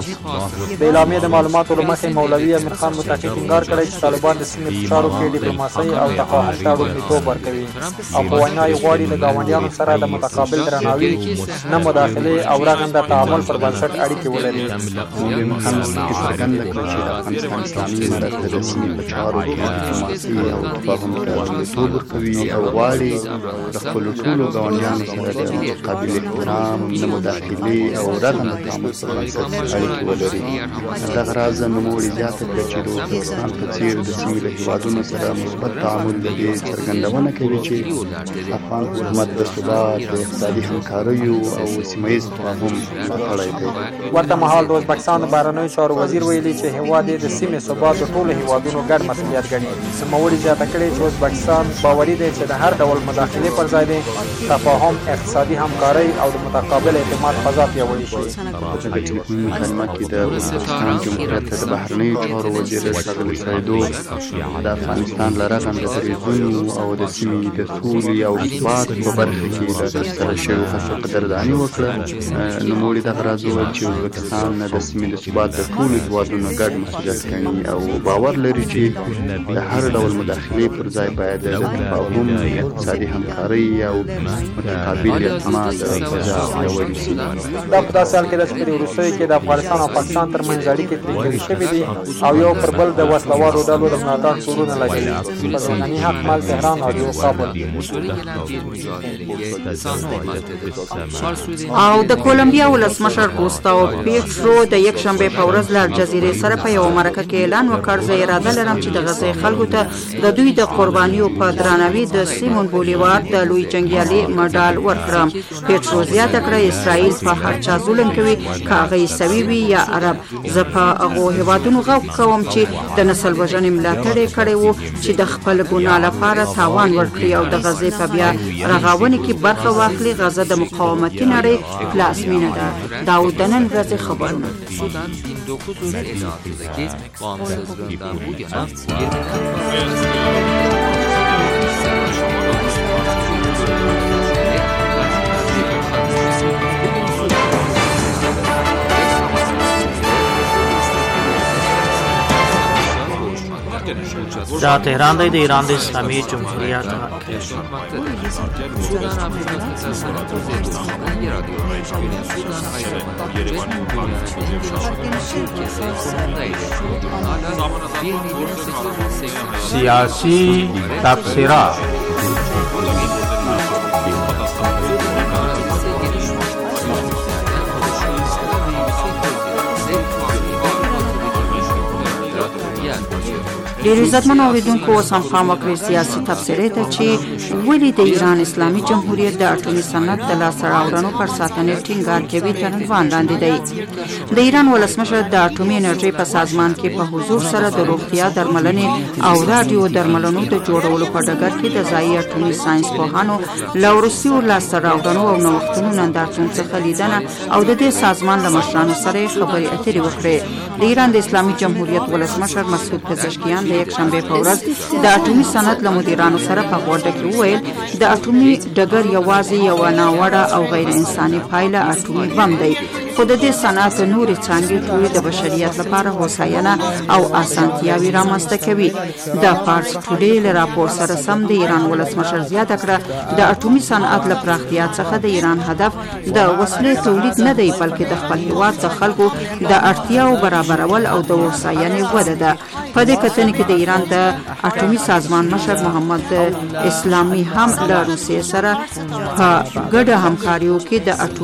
د اعلامیې د معلوماتو له مخې مولوي امیر خان متقي ټینګار کړی چې طالبان د سیمې په چارو کې ډیپلوماسۍ او تفاهم ته لومړیتوب ورکوي او په وینا یې غواړي د ګاونډیانو سره د متقابل درناوي، نه مداخلې او رغنده تعامل پر بنسټ اړیکې ولري. مولوي خان متقي څرګنده کړه چې د افغانستان اسلامي امارت د سیمې په چارو کې ډیپلوماسۍ او تفاهم ته لومړیتوب ورکوي او غواړي د خپلو ټولو ګاونډیانو سره د متقابل احترام، نه مداخلې او رغنده تعامل پر بنسټ اړیکې ولري. دغه راز نوموړي زیاته کړه چې د ازبکستان په څېر د سیمې له هېوادونو سره مثبت تعامل د دې څرګندونه کوي چې افغان حکومت د ثبات، د اقتصادي همکاریو او سیمه ییز تفاهم ملاتړی دی. ورته مهال د ازبکستان د بهرنیو چارو وزیر ویلي چې هېواد یې د سیمې ثبات د ټولو هېوادونو ګډ مسؤلیت ګڼي. نوموړي زیاته کړې چې ازبکستان باوري دی چې د هر ډول مداخلې پر ځای د تفاهم، اقتصادي همکارۍ او د متقابل اعتماد فضا پیاوړې شي. په ټلیفوني مکالمه کې د ازبکستان جمهوریت د بهرنیو چارو وزیر ښاغلي سیدوف د افغانستان له رغنده دریځونو او د سیمې د سولې او ثبات په برخه کې د ترسره شویو هڅو قدرداني وکړه. نوموړي دغه راز وویل چې ازبکستان د سیمې د ثبات د ټولو هېوادونو ګډ مسؤلیت ګڼي او باور لري چې د هر ډول مداخلې پر ځای باید د تفاهم، اقتصادي همکارۍ او متقابل اعتماد فضا پیاوړې شي. دا په داسې حال کې ده چې په دې وروستیو کې د افغانستان او پاکستان ترمنځ اړیکې پرې شوي دي او یو پر بل د وسلوالو ډلو د ملاتړ تورونه لګوي. فضلغني حق مال، تهران، رادیو کابل. او د کولمبیا ولسمشر ګوستاو پیټرو د یکشنبه په ورځ له الجزیرې سره په یو مرکه کې اعلان وکړ زه اراده لرم چې د غزې خلکو ته د دوی د قربانیو په درناوي د سیمون بولیوار د لوی جنګیالي مډال ورکړم. پیټرو زیاته کړه اسرائیل په هر چا ظلم کوي، که هغه عیسوي وي یا عرب. زه په هغو هېوادونو غوږ کوم چې د نسل وژنې ملاتړ یې کړی و چې د خپل ګناه لپاره تاوان ورکړي او د غزې په بیا رغونې کې برخه واخلي. غزه د مقاومتي نړۍ پلازمینه ده. دا و د نن ورځې خبرونه. دا تهران دی، د ایران د اسلامي جمهوریت سیاسی تبصرات. ډېر عزتمن اورېدونکو اوس هم پام وکړئ سیاسي تبصرې ته چې ولې د ایران اسلامي جمهوریت د اټومي صنعت د لاسته راوړنو پر ساتنې ټینګار کوي تر عنوان لاندې دی. د ایران ولسمشر د اټومي انرژۍ په سازمان کې په حضور سره د روغتیا، درملنې او راډیو درملنو د جوړولو په ډګر کې د ځایي اټومي ساینس پوهانو له وروستیو لاسته راوړنو او نوښتونو نندارتون څخه لیدنه او د دې سازمان له مشرانو سره خبرې اترې وکړې. د ایران د اسلامي جمهوریت ولسمشر مسعود پزشکیان د یکشنبه په ورځ د اټومي صنعت له مدیرانو سره په غونډه کې وویل د اټومي ډګر یوازې یوه ناوړه او غیر انساني پایله اټومي بم دی. خو د دې صنعت نورې څانګې ټولې د بشریت لپاره هوساینه او اسانتیاوې رامنځته کوي. د پارس ټوډې له راپور سره سم د ایران ولسمشر زیاته کړه د اټومي صنعت له پراختیا څخه د ایران هدف د وسلې تولید نه دی، بلکې د خپل هیواد د خلکو د اړتیاو برابرول او د هوساینې وده ده. په دې کتنې کې د ایران د اټومي سازمان مشر محمد اسلامي هم له روسیې سره په ګډه همکاریو کې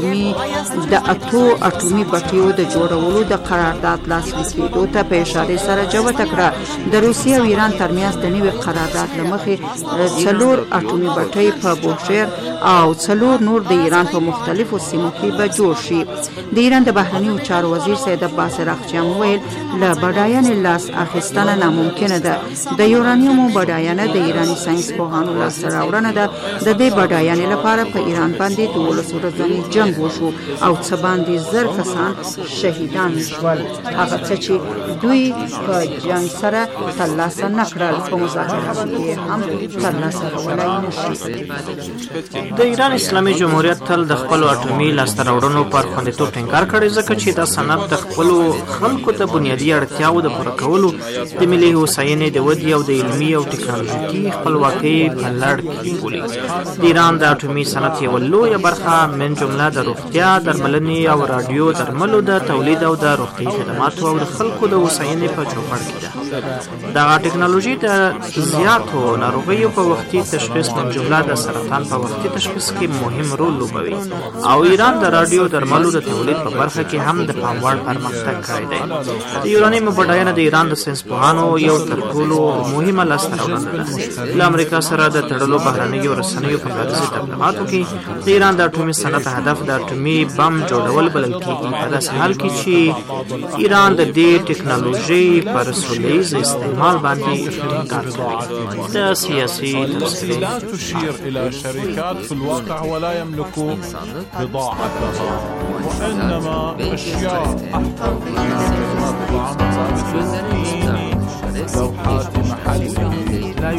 د اتو اټومي بټیو د جوړولو د قرارداد لاسلیک کېدو ته په اشاره سره جوته کړه. د روسیې او ایران ترمنځ د نوي قرارداد له مخې 4 اټومي بټۍ په بوشهر او 4 نور د ایران په مختلفو سیمو کې به جوړ شي. د ایران د بهرنیو چارو وزیر سید عباس راغچیان وویل له بډایانې لاس اخیستنه ناممکنه ده. د یورانیومو بډایانه د ایراني ساينس پوهانو لاسته راوړنه ده. د دې بډایانې لپاره په ایران باندې 12 ورځنی جنگ وشو او څه باندې 1000 کسان شهیدان شول. هغه څه چې دوی په جنگ سره ترلاسه نه کړل په مذاکراتو کې هم ترلاسه کولای نشي. د ایران اسلامي جمهوریت تل د خپل اټومي لاسته راوړنو پر خوندیتوب ټینګار کړی، ځکه چې دا صنعت د خپل خلکو د بنیادي اړتیاو د پوره کولو، د ملي هوساینې د ودې او د علمي او ټکنالوژیکي خپلواکۍ په لړ کې بولي. د ایران د اټومي صنعت یوه لویه برخه من جمله د روغتیا، درملنې او راډیو درملو د تولید او د روغتیايي خدماتو او د خلکو د هوساینې په چوپړ کې ده. دغه ټکنالوژي د زیاتو ناروغیو په وختي تشخیص، من جمله د سرطان په وختي تشخیص کې مهم رول لوبوي او ایران د راډیو درملو د تولید په برخه کې هم د پام وړ پرمختګ کړی دی. د یورانیم بډاینه د ایران د ساینس پوهانو یو تر ټولو مهمه لاسته راوړنه ده. له امریکا سره د تړلو بهرنیو رسنیو په غږیزو تبلیغاتو کې د ایران د اټومي صنعت هدف د اټومي بم جوړول بلل کېږي، په داسې حال کې چې ایران د دې ټکنالوژي پر سولیز استعمال باندې ټینګار کوي. د سیاسي تفصیل تشير إلى شركات في الواقع ولا يملكوا بضاعتها وإنما أشياء أحقر لوحات محلية لا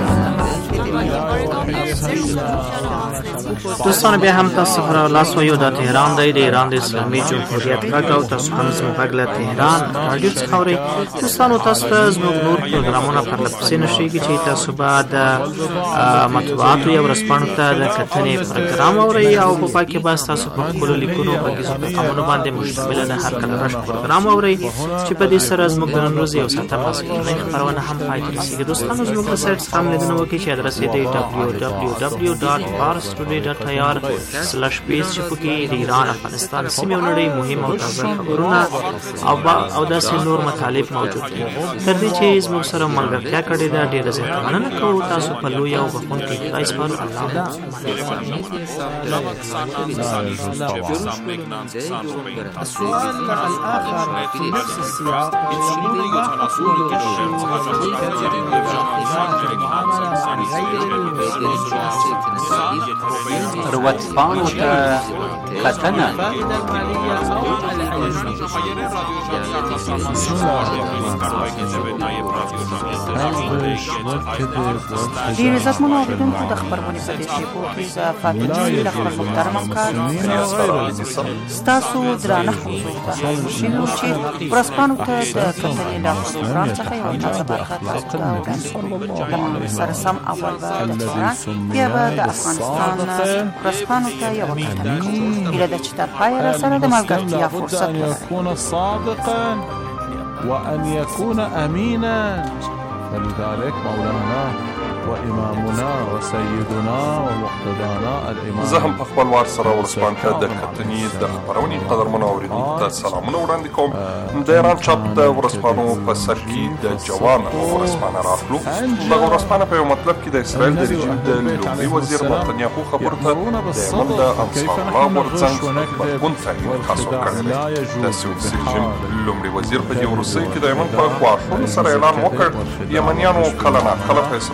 دوستان بیا هم تاسو سره لاس ویو د تهران دی د ایران د اسلامي جمهوریت غږ او تاسو هم زموږ غږ له تهران راډیو څخه اورئ. دوستانو تاسو ته زموږ نور پروګرامونه پرله پسې نشریږي چې تاسو به د مطبوعاتو یا ورځپاڼو ته د کتنې پروګرام اورئ او په پای کې به تاسو په خپلو لیکونو غږیزو پیغامونو باندې مشتمله د هر کله راشد پروګرام اورئ چې په دې سره زموږ د نن ورځې یو ساعته ماسپښینۍ خپرونه هم پای ته رسېږي. دوستانو زموږ د سایټ څخه هم لیدنه وکړئ چې ادرس یې دی www.parstoday.ir/page چې پکې د ایران، افغانستان، سیمې او نړۍ مهم او تازه خبرونه او داسې نور مطالب موجود دي. تر دې چې زموږ سره ملګرتیا کړې ده ډېره زیاته مننه کوو. تاسو په لوی او بخښونکي خدای سپارو. السؤال الآخر في نفس السياق ورځپاڼو ته کتنه. ډېر عزتمنو اورېدونکو د خپرونې په دې شیبو کې زه فاطمه له خپل محترم همکار ستاسو درانه حضور ته حاضر شوي وو چې ورځپاڼو ته د کتنې له پروګرام څخه یوه تازه برخه تاسو ته وړاندې کوو. له سره سم اول به د تهران بیا به د افغانستان ورځپاڼو ته یوه کتنه کوو. هیله ده چې تر پایه راسره د ملګرتیا فرصت ولرئ. يكون صادقا وأن يكون أمينا، فلذلك مولانا وإمامنا وسيدنا ومقتدانا الإمام. زه هم په خپل وار سره ورځپاڼې ته د کتنې د خپرونې قدرمنو اورېدونکو ته سلامونه وړاندې کوم. د ایران چاپ د ورځپاڼو په سر کې د جوان ورځپاڼه راخلو. دغه ورځپاڼه په یو مطلب کې د اسرائیل د رژیم د لومړي وزیر نتنیاهو خبرو ته د یمن د انصار الله غورځنګ غبرګون ته انعکاس ورکړی دی. د سیاسي رژیم لومړي وزیر په دې وروستیو کې د یمن په ګواښونو سره اعلان وکړ یمنیانو کله ناکله په اسرائیلو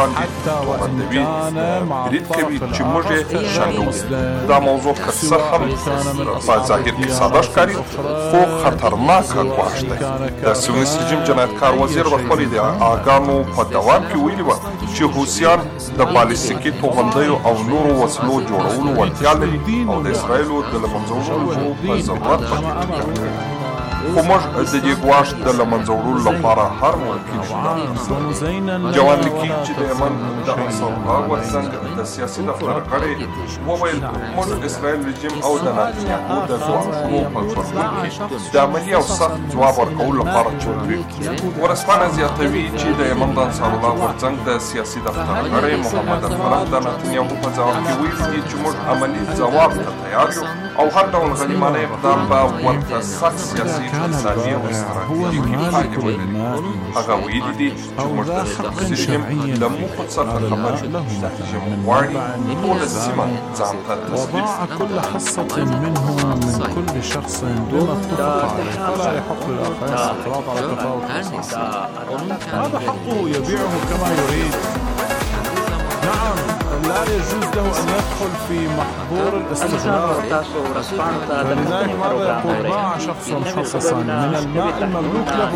باندې ردوي برید کوي چې موږ یې شنډو. دا موضوع که څه هم په ظاهر کې ساده ښکاري خو خطرناکه ګواښ دی. د سیونیست رژیم جنایتکار وزیر د خپلو ادعاګانو په دوام کې ویلي وه چې حوثیان د بالستیکي توغندیو او نورو وسلو جوړولو وړتیا لري او د اسرائیلو د له منځه وړلو په ضرورت باندې ټینګار کوي. خو موږ د دې ګواښ د له منځه وړلو لپاره هر ممکن اقدام کوو. جوان لیکي چې د یمن د انصارالله غورځنګ د سیاسي دفتر غړی وویل موږ اسرائیل رژیم او د نتنیاهو د ځواکونو په غبرګون کې د عملي او سخت ځواب ورکولو لپاره چمتو یو. ورځپاڼه زیاتوي چې د یمن د انصارالله غورځنګ د سیاسي دفتر غړی محمد الفرح د نتنیاهو په ځواب کې ویلي دي چې موږ عملي ځواب ته تیار یو او هر ډول غلیمانه اقدام به ورته سخت سیاسي اقتصادي او استراتیژیکي پایلې ولري. هغه ویلي دي چې موږ د رژیم له موخو څخه خبر یو. د رژیم غواړي ټوله سیمه ځان ته تسلیم كل حصة منه من كل شخص بما اتفق عليه فلا يحق للآخرين الاعتراض على تفاوت هذا حقه يبيعه كما يريد. نعم لا يجوز له أن يدخل في محظور الاستغلال. فلذلك ماذا يقول باع شخص خصصا من الماء المملوك له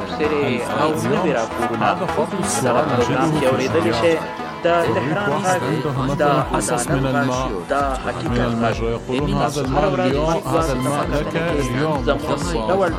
هذا فضل السؤال نجده دا تهران غاړي دا حصص من الماء ويقولون هذا الماء اليوم هذا الماء لك اليوم مخصص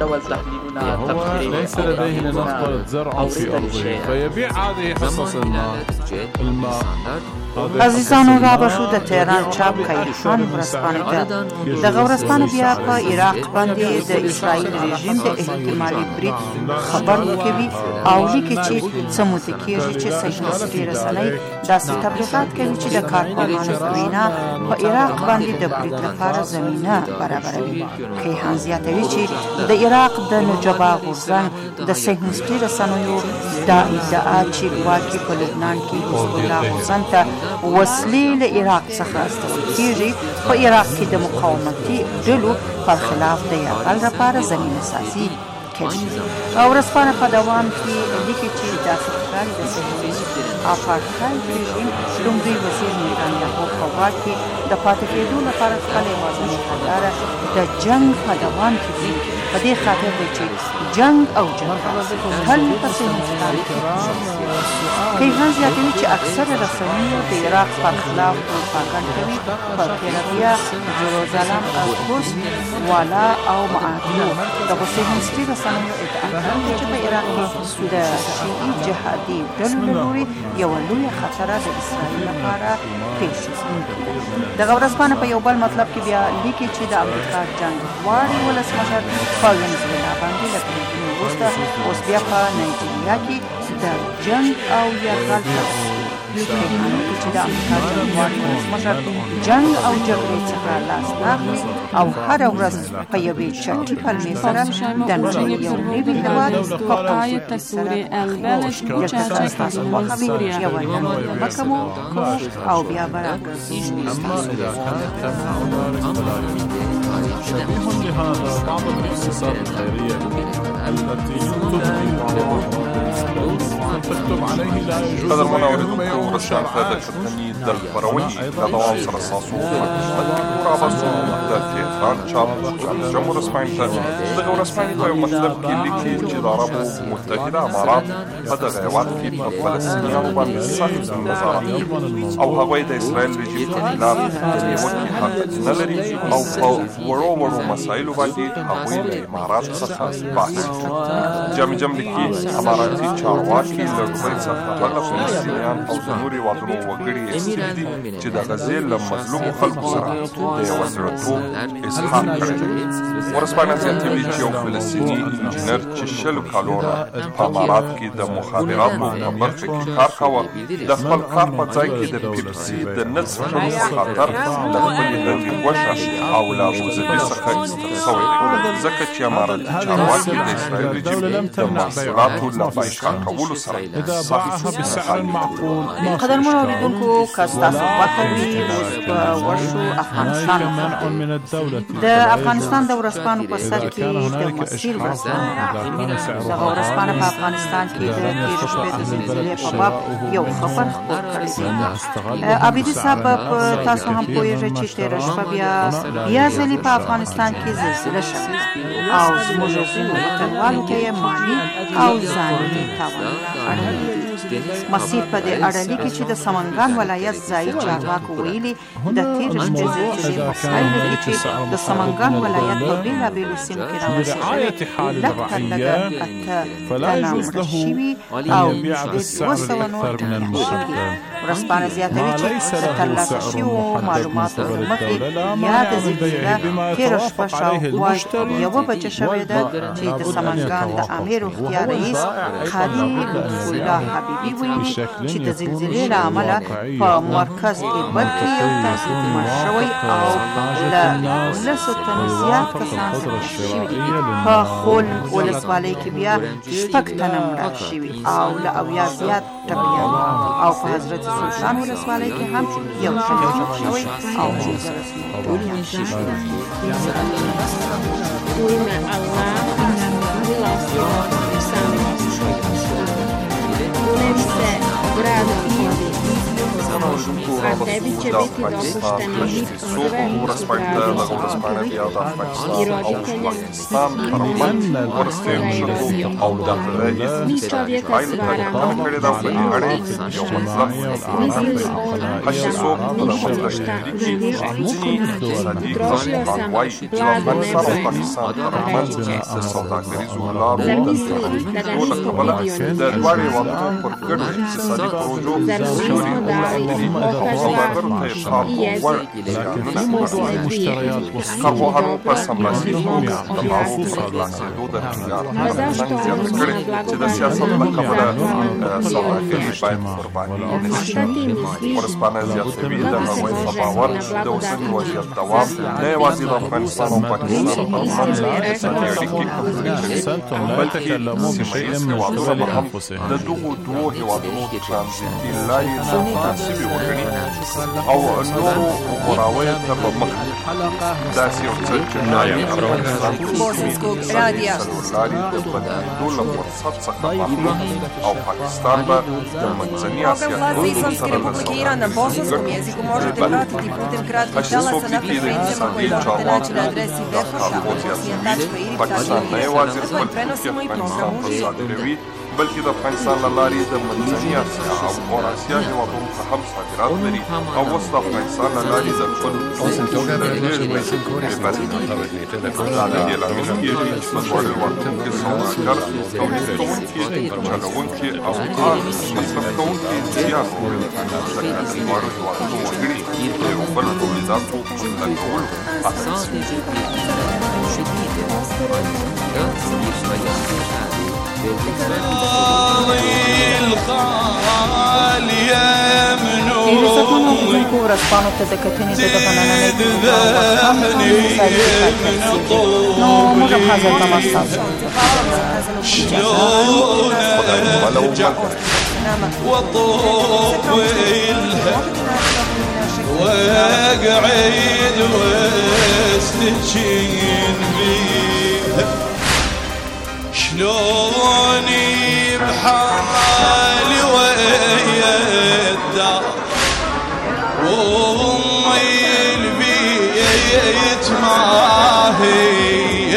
وهو ليس لديه لنفترض زرع في أرضه فيبيع هذه حصص الماء. عزیزانو را بشو د تهران چاپ کایخان ورځپاڼې ته دغه ورځپاڼه بیا په عراق باندې د اسرائیل رژیم د احتمالي برید خبر ورکوي او لیکي چې څه موده کېږي چې صهیونیستي رسنۍ داسې تبلیغات کوي چې د کارپوهانو په وینا په عراق باندې د برید لپاره زمینه برابروي. کیهان زیاتوي چې د عراق د نجبا غورځنګ د صهیونیستي رسنیو دا ادعا چې ګواکې په لبنان کې حزب الله غورځنګ ته وسلې له عراق څخه استول کېږي په عراق کې د مقاومتي ډلو پر خلاف د یرغل لپاره زمینه سازي کوي. ورځپاڼه په دوام کې لیکي چې داسې ښکاري د صهیونیست اپارټایډ رژیم لومړي وزیر نیتانیاهو په واک کې د پاتې کېدو لپاره خپله یوازینۍ حل لاره د جنګ په دوام کې وي. په دې خاطر دی چې جنګ او جګړه تل په هندوستان کې کیهان زیاتوي چې اکثر رسنیو د عراق پر خلاف پروپاګاندا کوي. په پیرویا جروزالم پوسټ والا او معادلو دغه صهیونیستي رسنیو ادعا کوي چې په عراق کې د شیعي جهادي ډلو له لوري یوه لویه خطره د اسرائیل لپاره پیښ کېږي. دغه ورځپاڼه په یو بل مطلب کې بیا لیکي چې د امریکا جنګ غواړي ولسمشر په وینزویلا باندې له بریدونو وروسته اوس بیا په نایجیریا کې د جنګ او یرغل چې د امریکا جنګ غواړي ولسمشر جنګ او جګړې څخه لاس واخلي او هره ورځ په یوې چټي پلمې سره د نړۍ یو نوي هېواد په قایق سره یوه نمکه مو او بیا به راګرځو. شبيه لهذا بعض المؤسسات الخيرية التي تكتب عليه لا يجوز بيع ورشان هذا كتني دل فروني كدوام سرساسو ورابطو د تهران چاپ جمهور اسماعیل ته دغه ورځپاڼې په یو مطلب کې لیکي چې د عربو متحده امارات په دغه هېواد کې په فلسطینیانو باندې سخت نظارت کوي او هغوی د اسرائیل رژیم په خلاف د نیوکې حق نه لري او په وړو مسایلو باندې هغوی له امارات څخه بحث کوي. جم لیکي اماراتي چارواکي له دوی څخه هغه فلسطینیان او د نورو هېوادونو وګړي ایستلي دي چې د غزې له مظلومو خلکو سره د یوه زړهتوب اظهار کړی دی. ورځپاڼه زیاتوي چې یو فلسطیني انجینر چې 20 کالو په امارات کې د مخابراتو په برخه کې کار کاوه د خپل کار په ځای کې د پیپسي د نه څښلو په خاطر له خپلې لنګې غوښه او له ابوظبي څخه ایستل شوی دی ځکه چې اماراتي چارواکي د اسرائیل رژیم د محصولاتو له بایکاټ کولو سره سخت وباعها بسعر معقول ما في قدرمن اوریدونکو که ستاسو خوښه وي اوس په ورشو افغانستان منع من الدولة د افغانستان د ورځپاڼو په سر کې د مسیر ورځپاڼه راغلې دغه ورځپاڼه په افغانستان کې د تېرې شپې د زلزلې په باب یو خبر خپور کړی دی. عابدي صاحب تاسو هم پوهېږئ چې تېره شپه بیا ځلې په افغانستان کې زلزله شوې او زموږ ځینو وطنوالو ته یې مالي او ځاني تاوانونه اړولي دي. مسیر په دې اړه لیکي چې د سمنګان ولایت ځایي چارواکو ویلي د تېرې شپې زلزلې په پایله کې چې د سمنګان ولایت په بېلابېلو سیمو کې رامنځته شوې لږ تر لږه 8 تنه مړه شوي او نږدې 200 نور ټپیان شوي. ورځپاڼه زیاتوي چې د ترلاسه شویو معلوماتو له مخې یاده زلزله تېره شپه شاوخوا 1 بجه شوې ده چې د سمنګان د عامې روغتیا رئیس قاضي لطف الله حبیبي ویلي چې د زلزلې له امله په مرکز کې بلکې یو تن مړ شوی او له 200 تنو زیات کسان زخمي شوي دي. په خول ولسوالۍ کې بیا 6 تنه مړه شوي او له 80 زیات ټپیان او په حضرت سلطان ولسوالۍ کې هم یو تن زخمي شوی او 15 ټپیان شوي دي. A tebi će biti dopušteno i prve i roditeljem mi čovjeka stvaramo trošio sam blago nebo zar misli da ga niko vidio zar nismo dali لكن في موضوع المشتريات والسوق ورځپاڼه زیاتوي د هغوی په باور د اوسني وضعیت دوام نه یوازې د افغانستان او پاکستان په منځ اقتصادي اړیکې کمزورې کوي بلکې سیمه ییز هېوادونه هم د دغو دوو هېوادونو ترانزیتي لارې مناسبې وګڼي او نورو غوراویو ته په مخ داسې یو څه چې ښایي افغانستان په لارې د بدلېدو له فرصت څخه محروم او پاکستان به د منځني اسیا na bosanskom jeziku možete pratiti putem kratkih talasa na frekvencijama koje možete naći na adresi www.ir.ir. Svoj prenosimo i program uživo. بلکې د افغانستان له لارې د منځني اسیا او اوراسیا هېوادونو ته هم صادرات لري او اوس د افغانستان له لارې د خپلو دا د دې لامل کېږي چې په دواړو هېوادونو کې سوداګر تولید کوونکي چلوونکي او عام مصرف کوونکي زیات وي ځکه د دواړو هېوادونو وګړي د یو بل تولیداتو عمده کولو اساس عزتمنو اوریدونکو ورځپاڼو ته د کتنې د دغه نننۍ نو موږ هم حاضر کړم ستاسو واقعد واستجين بيه شلوني بحالي ويا الدار وامي البيت ماهي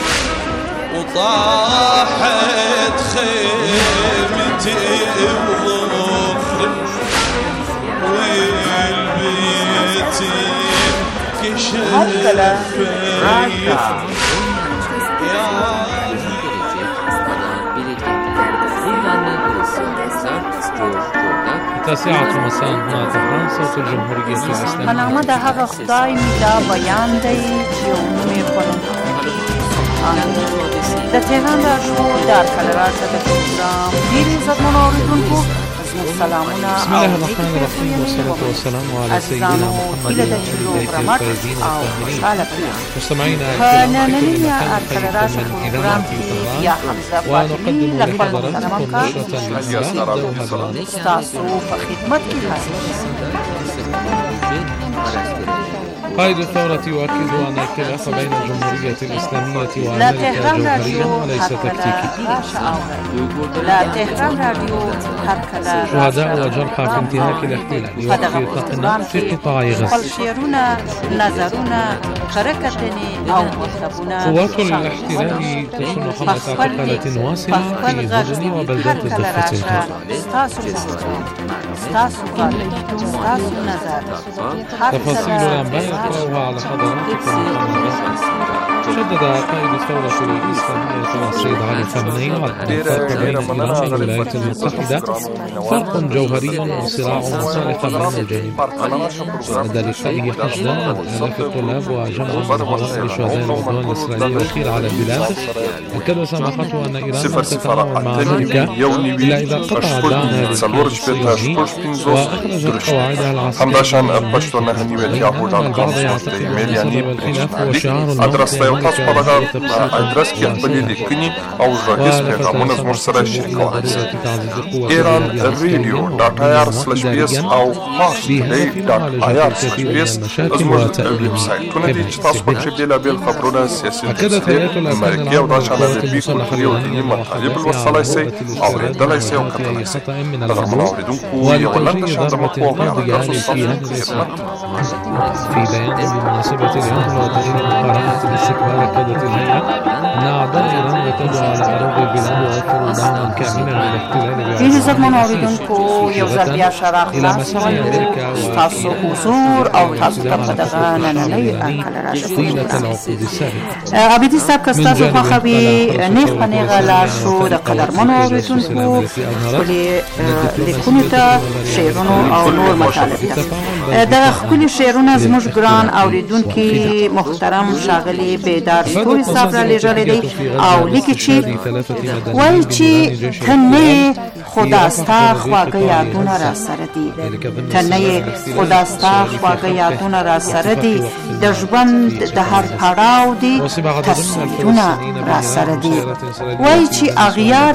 وطاحت خيمتي وظهري والبيت كشف التاسعة مساء هنا طهران صوت الجمهورية الإسلامية. په نامه د هغه خدای مې دا بیان دی چې یو نوم یې پلونکی د تهران د اشهر در کله راشه د پروګرام ډېر عزتمنو اورېدونکو سلامونه بسم الله الرحمن الرحیم والصلاة والسلام على سيدنا محمد وعلى آله الطيبين الطاهرين. مستمعينا الكرام في كل مكان من إذاعة طهران ونقدم لحضراتكم نشرة للإذاعة قائد الثورة يؤكد أن الخلاف بين الجمهورية الإسلامية وأمريكا جوهري وليس تكتيكي. شهداء وجرحى في انتهاك الاحتلال وفي قتل في قطاع غزة. قوات الاحتلال تشن حملة اعتقالات واسعة في مدن وبلدات الضفة الغربية. تفاصيل الأنباء يقرأها على حضراتكم. شدد قائد الثورة الإسلامية السيد علي خامنئي على الفرق بين إيران والولايات المتحدة فرق جوهري وصراع مصالح بين الجانبين. مدى لقائه حشدا آلاف الطلاب وجمع من لشهداء العدوان الإسرائيلي الأخير على البلاد، أكد سماحته أن إيران لن تتعاون مع أمريكا إلا إذا قطع دعمها للكيان الصهيوني وأخرجت قواعدها العسكرية. أن البعض يعتقد أن سبب الخلاف هو شعار المنطقة تاسو په دغه ادرس کې خپلې لیکنې او غږیز پیغامونه زموږ سره شریکولی شئ. iran.radio.ir/bs او #play.ir/bs زموږ ویب سایټونه دي چې تاسو پکې بېلابېل خبرونه، سیاسي تجزیې، مرکې او داسې ادبي، کلتوري او دیني مطالب لوستلی شئ، اورېدلی شئ او کتلی شئ. د غرمن اورېدونکو یوه لنډه شنظمه خو هغه تاسو خدمت. في بيان بمناسبة اليوم الوطني للمقارنة باستقبال قادة الهيئة أن أعضاء إيران يتبعوا على أراضي البلاد ووفروا دعما كاملا للاحتلال إلى مساعي أمريكا حضور أو طيلة العقود السابقة. عبیدی صاحب که ستاسو خوښه وي نیغ په نیغه لاړ شو د قدرمنو اورېدونکو خپلې لیکونو ته، شعرونو او نور مطالب ته. دغه ښکلي شعرونه زموږ ګران اورېدونکي محترم ښاغلي بیدار ستوري صاحب را لېږلی دی او لیکي چې وایي چې ته نه یې خو دا ستا خواږه یادونه را سره دي، ته نه یې خو دا ستا خواږه یادونه را سره دي، د ژوند د هر پړاو دي تصویرونه را سره دي. وایي چې اغیار